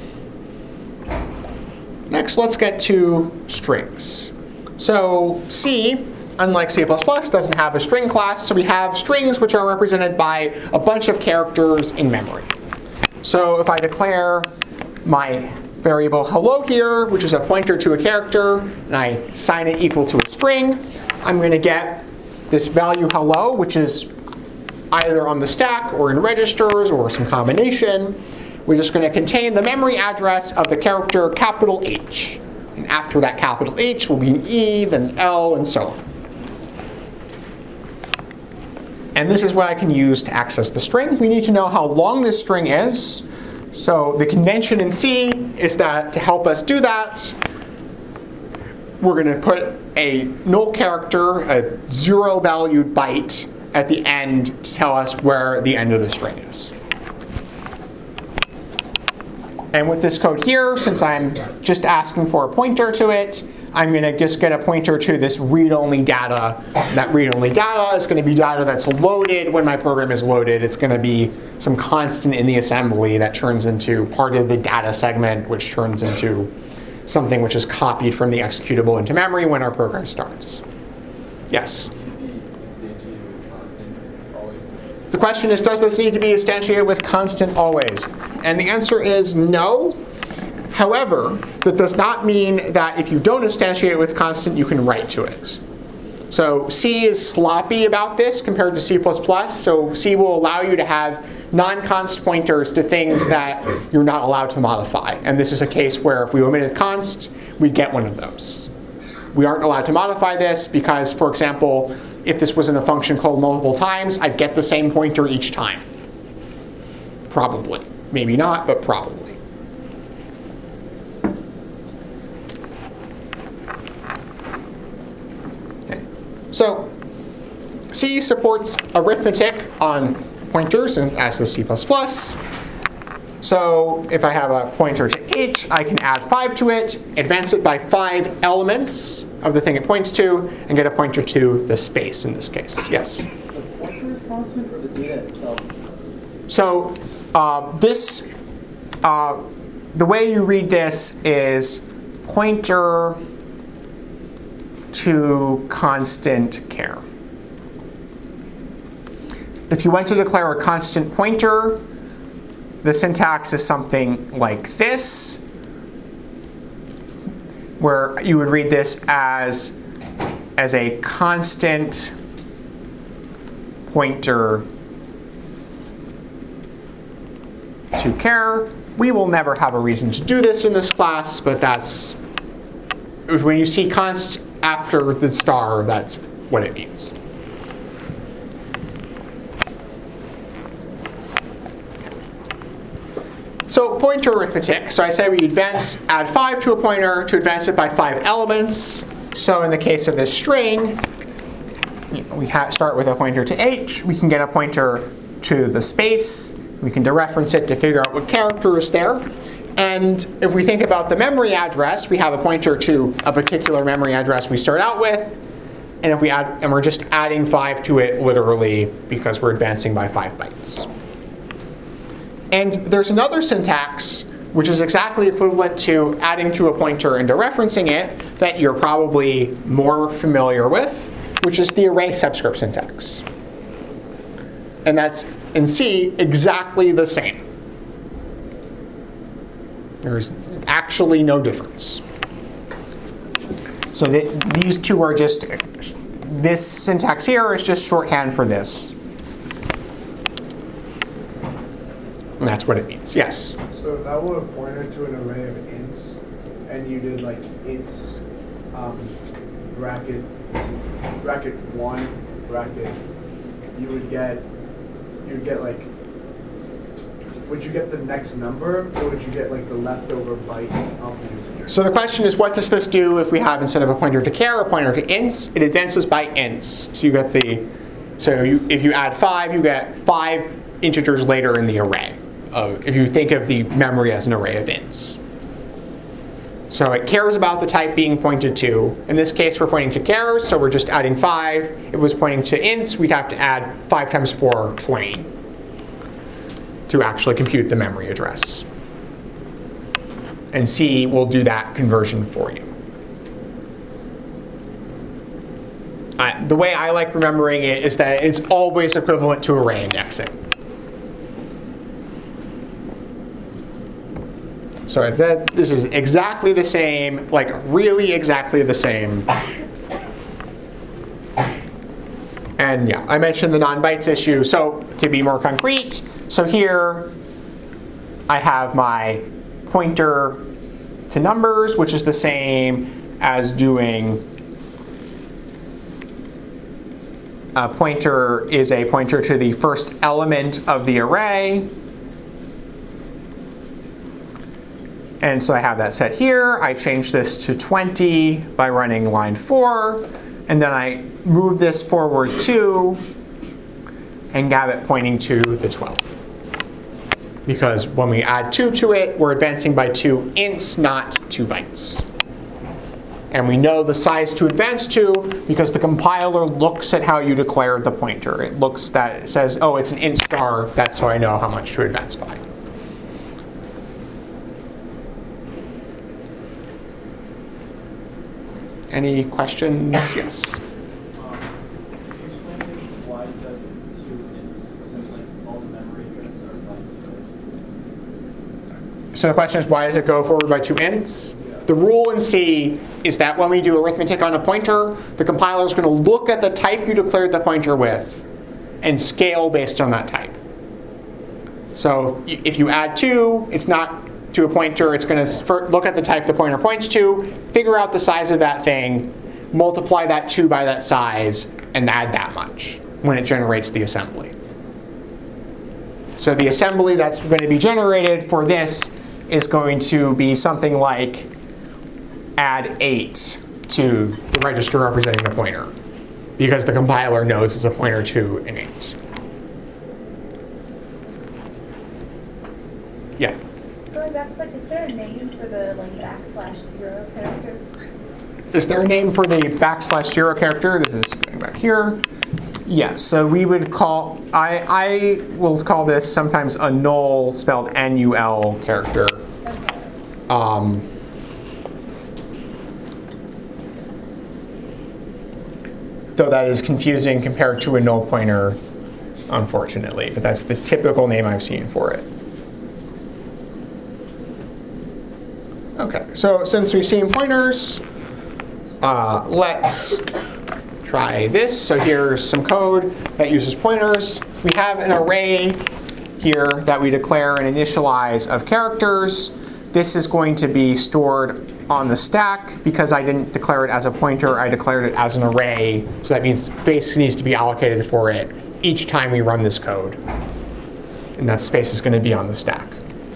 next, let's get to strings. So C, unlike C plus plus, doesn't have a string class, so we have strings which are represented by a bunch of characters in memory. So if I declare my variable hello here, which is a pointer to a character, and I assign it equal to a string, I'm going to get this value hello, which is either on the stack or in registers or some combination. We're just going to contain the memory address of the character capital H. And after that capital H will be an E, then an L, and so on. And this is what I can use to access the string. We need to know how long this string is. So the convention in C is that to help us do that, we're going to put a null character, a zero-valued byte, at the end to tell us where the end of the string is. And with this code here, since I'm just asking for a pointer to it, I'm going to just get a pointer to this read-only data. That read-only data is going to be data that's loaded when my program is loaded. It's going to be some constant in the assembly that turns into part of the data segment, which turns into something which is copied from the executable into memory when our program starts. Yes? The question is, does this need to be instantiated with constant always? And the answer is no. However, that does not mean that if you don't instantiate it with constant, you can write to it. So C is sloppy about this compared to C plus plus. So C will allow you to have non-const pointers to things that you're not allowed to modify. And this is a case where if we omitted const, we'd get one of those. We aren't allowed to modify this because, for example, if this was in a function called multiple times, I'd get the same pointer each time. Probably. Maybe not, but probably. Okay. So C supports arithmetic on pointers, and as does C plus plus. So if I have a pointer to H, I can add five to it, advance it by five elements of the thing it points to, and get a pointer to the space in this case. Yes? The pointer is constant or the data itself? So uh, this, uh, the way you read this is pointer to constant char. If you want to declare a constant pointer, the syntax is something like this, where you would read this as, as a constant pointer to char. We will never have a reason to do this in this class, but that's, when you see const after the star, that's what it means. So pointer arithmetic. So I say we advance, add five to a pointer to advance it by five elements. So in the case of this string, we start with a pointer to H. We can get a pointer to the space. We can dereference it to figure out what character is there. And if we think about the memory address, we have a pointer to a particular memory address we start out with. And if we add, and we're just adding five to it literally because we're advancing by five bytes. And there's another syntax which is exactly equivalent to adding to a pointer and dereferencing it that you're probably more familiar with, which is the array subscript syntax. And that's in C exactly the same. There's actually no difference. So th these two are just, this syntax here is just shorthand for this. And that's what it means. Yes? So if I were a pointer to an array of ints, and you did like ints um, bracket bracket one bracket, you would get you would get like, would you get the next number, or would you get like the leftover bytes of the integer? So the question is, what does this do if we have, instead of a pointer to char, a pointer to ints? It advances by ints. So you get the, so you, if you add five, you get five integers later in the array. Uh, if you think of the memory as an array of ints. So it cares about the type being pointed to. In this case, we're pointing to chars, so we're just adding five. If it was pointing to ints, we'd have to add five times four, twenty, to actually compute the memory address. And C will do that conversion for you. Uh, the way I like remembering it is that it's always equivalent to array indexing. So I said this is exactly the same, like really exactly the same. And yeah, I mentioned the non-bytes issue. So to be more concrete, so here I have my pointer to numbers, which is the same as doing a pointer is a pointer to the first element of the array. And so I have that set here. I change this to twenty by running line four. And then I move this forward two and have it pointing to the twelve. Because when we add two to it, we're advancing by two ints, not two bytes. And we know the size to advance to because the compiler looks at how you declared the pointer. It looks that it says, oh, it's an int star. That's how I know how much to advance by. Any questions? Yes. Um, can you explain why it does two ints since like all the memory addresses are bytes? So the question is, why does it go forward by two ints? The rule in C is that when we do arithmetic on a pointer, the compiler is going to look at the type you declared the pointer with and scale based on that type. So if you add two, it's not to a pointer. It's going to look at the type the pointer points to, figure out the size of that thing, multiply that two by that size, and add that much when it generates the assembly. So the assembly that's going to be generated for this is going to be something like add eight to the register representing the pointer, because the compiler knows it's a pointer to an eight. Yeah? Going back, it's like, is there a name for the like backslash zero character? Is there a name for the backslash zero character? This is going back here. Yes, so we would call, I, I will call this sometimes a null spelled N U L character. Okay. Um, though that is confusing compared to a null pointer, unfortunately, but that's the typical name I've seen for it. Okay, so since we've seen pointers, uh, let's try this. So here's some code that uses pointers. We have an array here that we declare and initialize of characters. This is going to be stored on the stack. Because I didn't declare it as a pointer, I declared it as an array. So that means space needs to be allocated for it each time we run this code. And that space is going to be on the stack.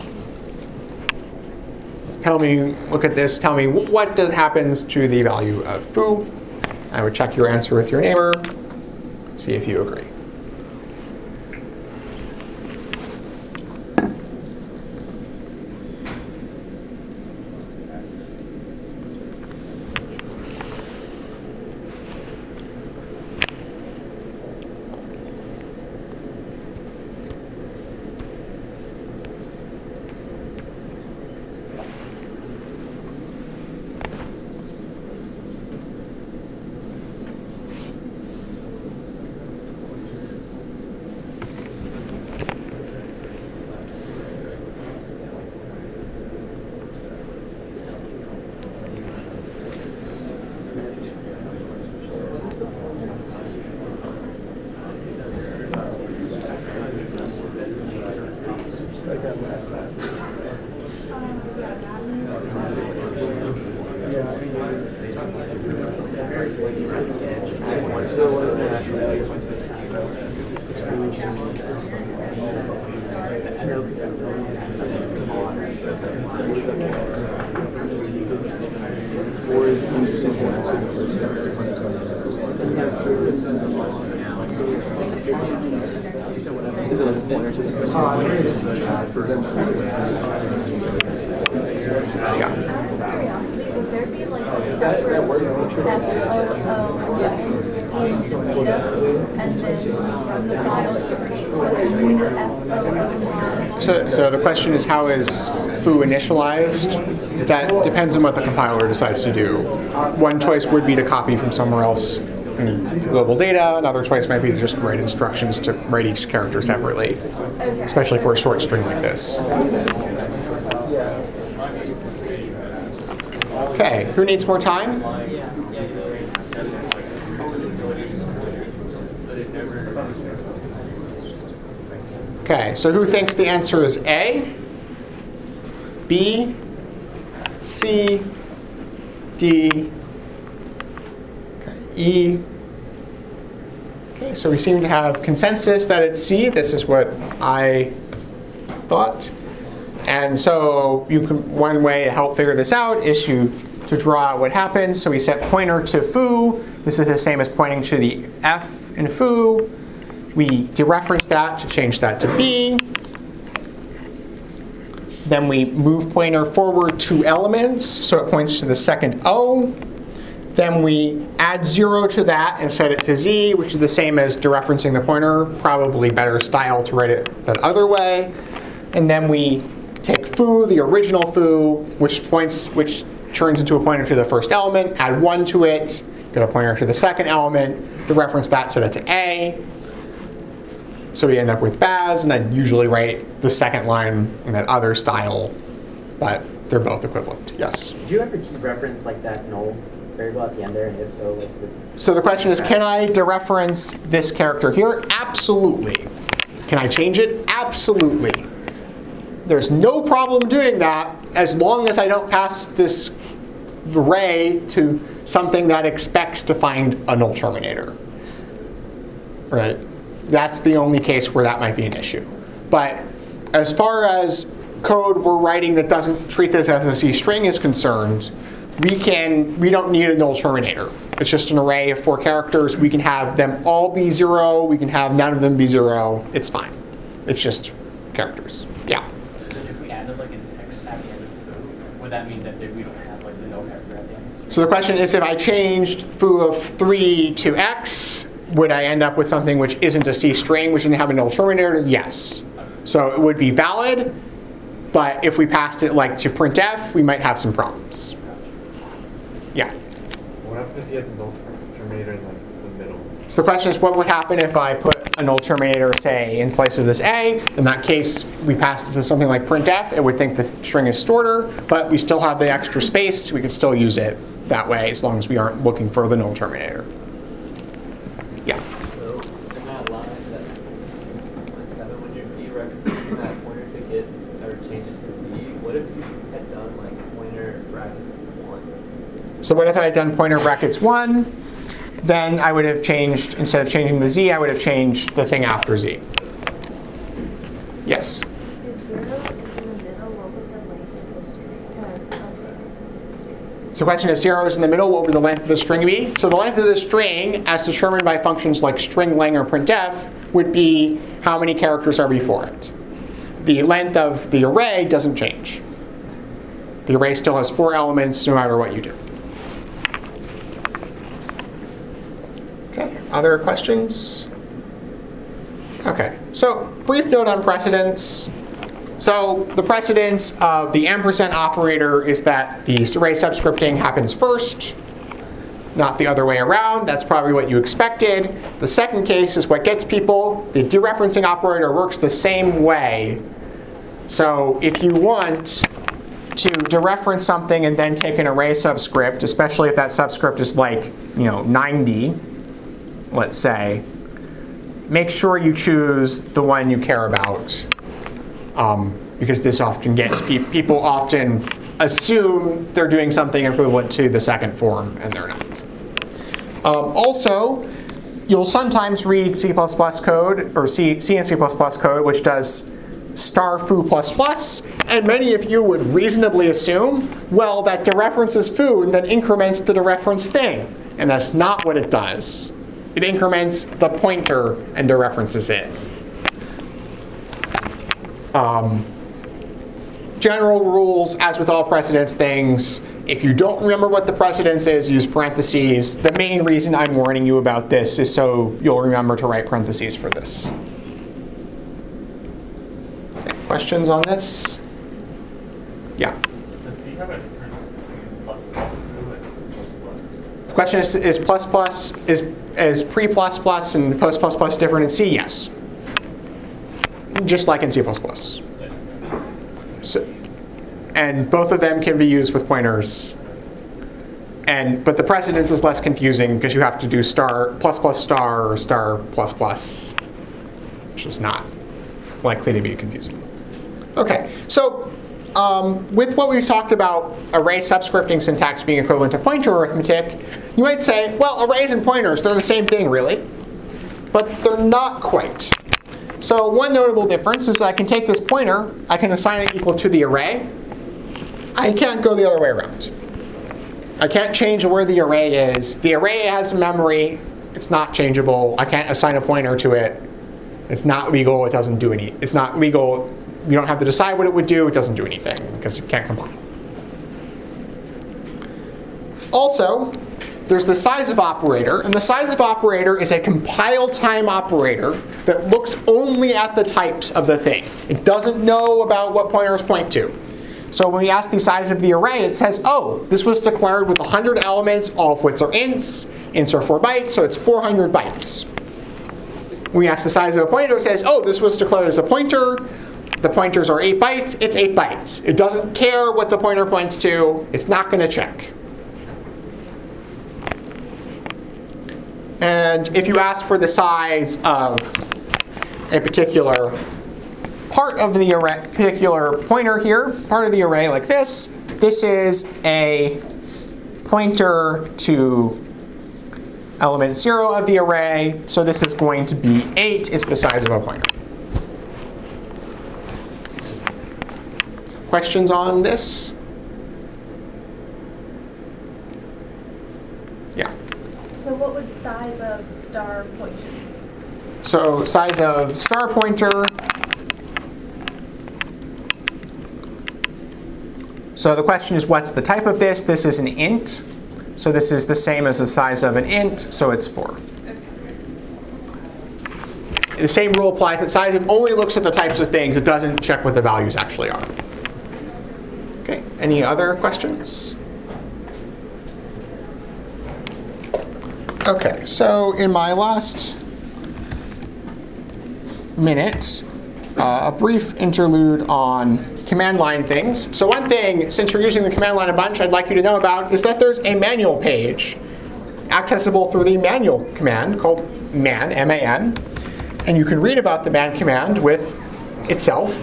Tell me, look at this, tell me what does, happens to the value of foo. I would check your answer with your neighbor, see if you agree. Curiosity, would there be like a separate F O O and then from the file it creates a F O O So, so the question is, how is foo initialized? That depends on what the compiler decides to do. One choice would be to copy from somewhere else in global data. Another choice might be to just write instructions to write each character separately, especially for a short string like this. Okay, who needs more time? Okay, so who thinks the answer is A, B, C, D, okay, E? Okay, so we seem to have consensus that it's C. This is what I thought. And so you can, one way to help figure this out is you, to draw out what happens. So we set pointer to foo. This is the same as pointing to the F in foo. We dereference that to change that to B. Then we move pointer forward two elements, so it points to the second O. Then we add zero to that and set it to Z, which is the same as dereferencing the pointer, probably better style to write it that other way. And then we take foo, the original foo, which points, which turns into a pointer to the first element, add one to it, get a pointer to the second element, dereference that, set it to A. So we end up with Baz, and I'd usually write the second line in that other style, but they're both equivalent, yes. Did you ever dereference like that null variable at the end there, and if so, like the... So the question is, can I dereference this character here? Absolutely. Can I change it? Absolutely. There's no problem doing that as long as I don't pass this array to something that expects to find a null terminator, right? That's the only case where that might be an issue. But as far as code we're writing that doesn't treat this as a C string is concerned, we can we don't need a null terminator. It's just an array of four characters. We can have them all be zero. We can have none of them be zero. It's fine. It's just characters. Yeah. So then if we added like an X at the end of foo, would that mean that we don't have like the null character at the end? So the question is, if I changed foo of three to X, would I end up with something which isn't a C string, which didn't have a null terminator? Yes. So it would be valid, but if we passed it like to printf, we might have some problems. Yeah. What happens if you have the null terminator in like the middle? So the question is, what would happen if I put a null terminator, say, in place of this A? In that case, we passed it to something like printf. It would think the string is shorter, but we still have the extra space. We could still use it that way as long as we aren't looking for the null terminator. Yeah. So in that line, that line seven, when you're dereferencing that pointer to get or change it to Z, what if you had done like pointer brackets one? So what if I had done pointer brackets one? Then I would have changed, instead of changing the Z, I would have changed the thing after Z. Yes? Is zero in the middle, what would the length of the string So the question if zero is in the middle, what would the length of the string be? So the length of the string, as determined by functions like string lang or printf, would be how many characters are before it. The length of the array doesn't change. The array still has four elements no matter what you do. Okay, other questions? Okay, so brief note on precedence. So the precedence of the ampersand operator is that the array subscripting happens first, not the other way around. That's probably what you expected. The second case is what gets people. The dereferencing operator works the same way. So if you want to dereference something and then take an array subscript, especially if that subscript is like, you know, ninety, let's say, make sure you choose the one you care about. Um, because this often gets pe people often assume they're doing something equivalent to the second form, and they're not. Um, also, you'll sometimes read C plus plus code, or C, C and C plus plus code, which does star foo plus plus, and many of you would reasonably assume, well, that dereferences foo and then increments the dereference thing. And that's not what it does. It increments the pointer and dereferences it. Um, general rules, as with all precedence things, if you don't remember what the precedence is, use parentheses. The main reason I'm warning you about this is so you'll remember to write parentheses for this. Okay. Questions on this? Yeah. Does C have a difference between plus plus and like plus The question is, is plus plus, is, is pre plus plus and post plus plus different in C? Yes. Just like in C plus plus. So, and both of them can be used with pointers. And, but the precedence is less confusing because you have to do star plus plus star or star plus plus, which is not likely to be confusing. Okay, so um, with what we've talked about array subscripting syntax being equivalent to pointer arithmetic, you might say, well, arrays and pointers, they're the same thing, really. But they're not quite. So one notable difference is I can take this pointer, I can assign it equal to the array. I can't go the other way around. I can't change where the array is. The array has memory. It's not changeable. I can't assign a pointer to it. It's not legal. It doesn't do any. It's not legal. You don't have to decide what it would do. It doesn't do anything because you can't combine. Also, there's the size of operator. And the size of operator is a compile time operator that looks only at the types of the thing. It doesn't know about what pointers point to. So when we ask the size of the array, it says, oh, this was declared with one hundred elements, all of which are ints. Ints are four bytes, so it's four hundred bytes. When we ask the size of a pointer, it says, oh, this was declared as a pointer. The pointers are eight bytes. It's eight bytes. It doesn't care what the pointer points to. It's not going to check. And if you ask for the size of a particular part of the array, particular pointer here, part of the array like this, this is a pointer to element zero of the array. So this is going to be eight. It's the size of a pointer. Questions on this? Yeah. So what would size of star pointer? So size of star pointer. So the question is, what's the type of this? This is an int. So this is the same as the size of an int, so it's four. The same rule applies that size only looks at the types of things. It doesn't check what the values actually are. Okay, any other questions? Okay, so in my last minute, uh, a brief interlude on command line things. So one thing, since you're using the command line a bunch, I'd like you to know about is that there's a manual page accessible through the manual command called man, M A N. And you can read about the man command with itself.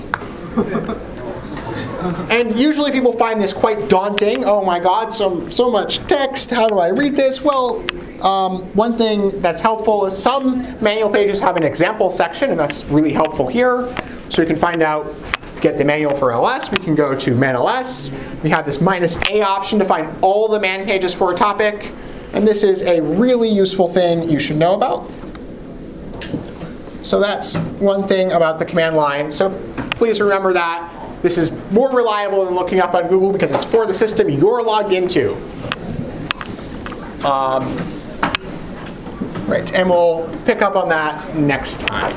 And usually people find this quite daunting. Oh my god, so, so much text. How do I read this? Well, um, one thing that's helpful is some manual pages have an example section, and that's really helpful here. So we can find out, get the manual for L S. We can go to man L S. We have this minus A option to find all the man pages for a topic. And this is a really useful thing you should know about. So that's one thing about the command line. So please remember that. This is more reliable than looking up on Google because it's for the system you're logged into. Um, right, and we'll pick up on that next time.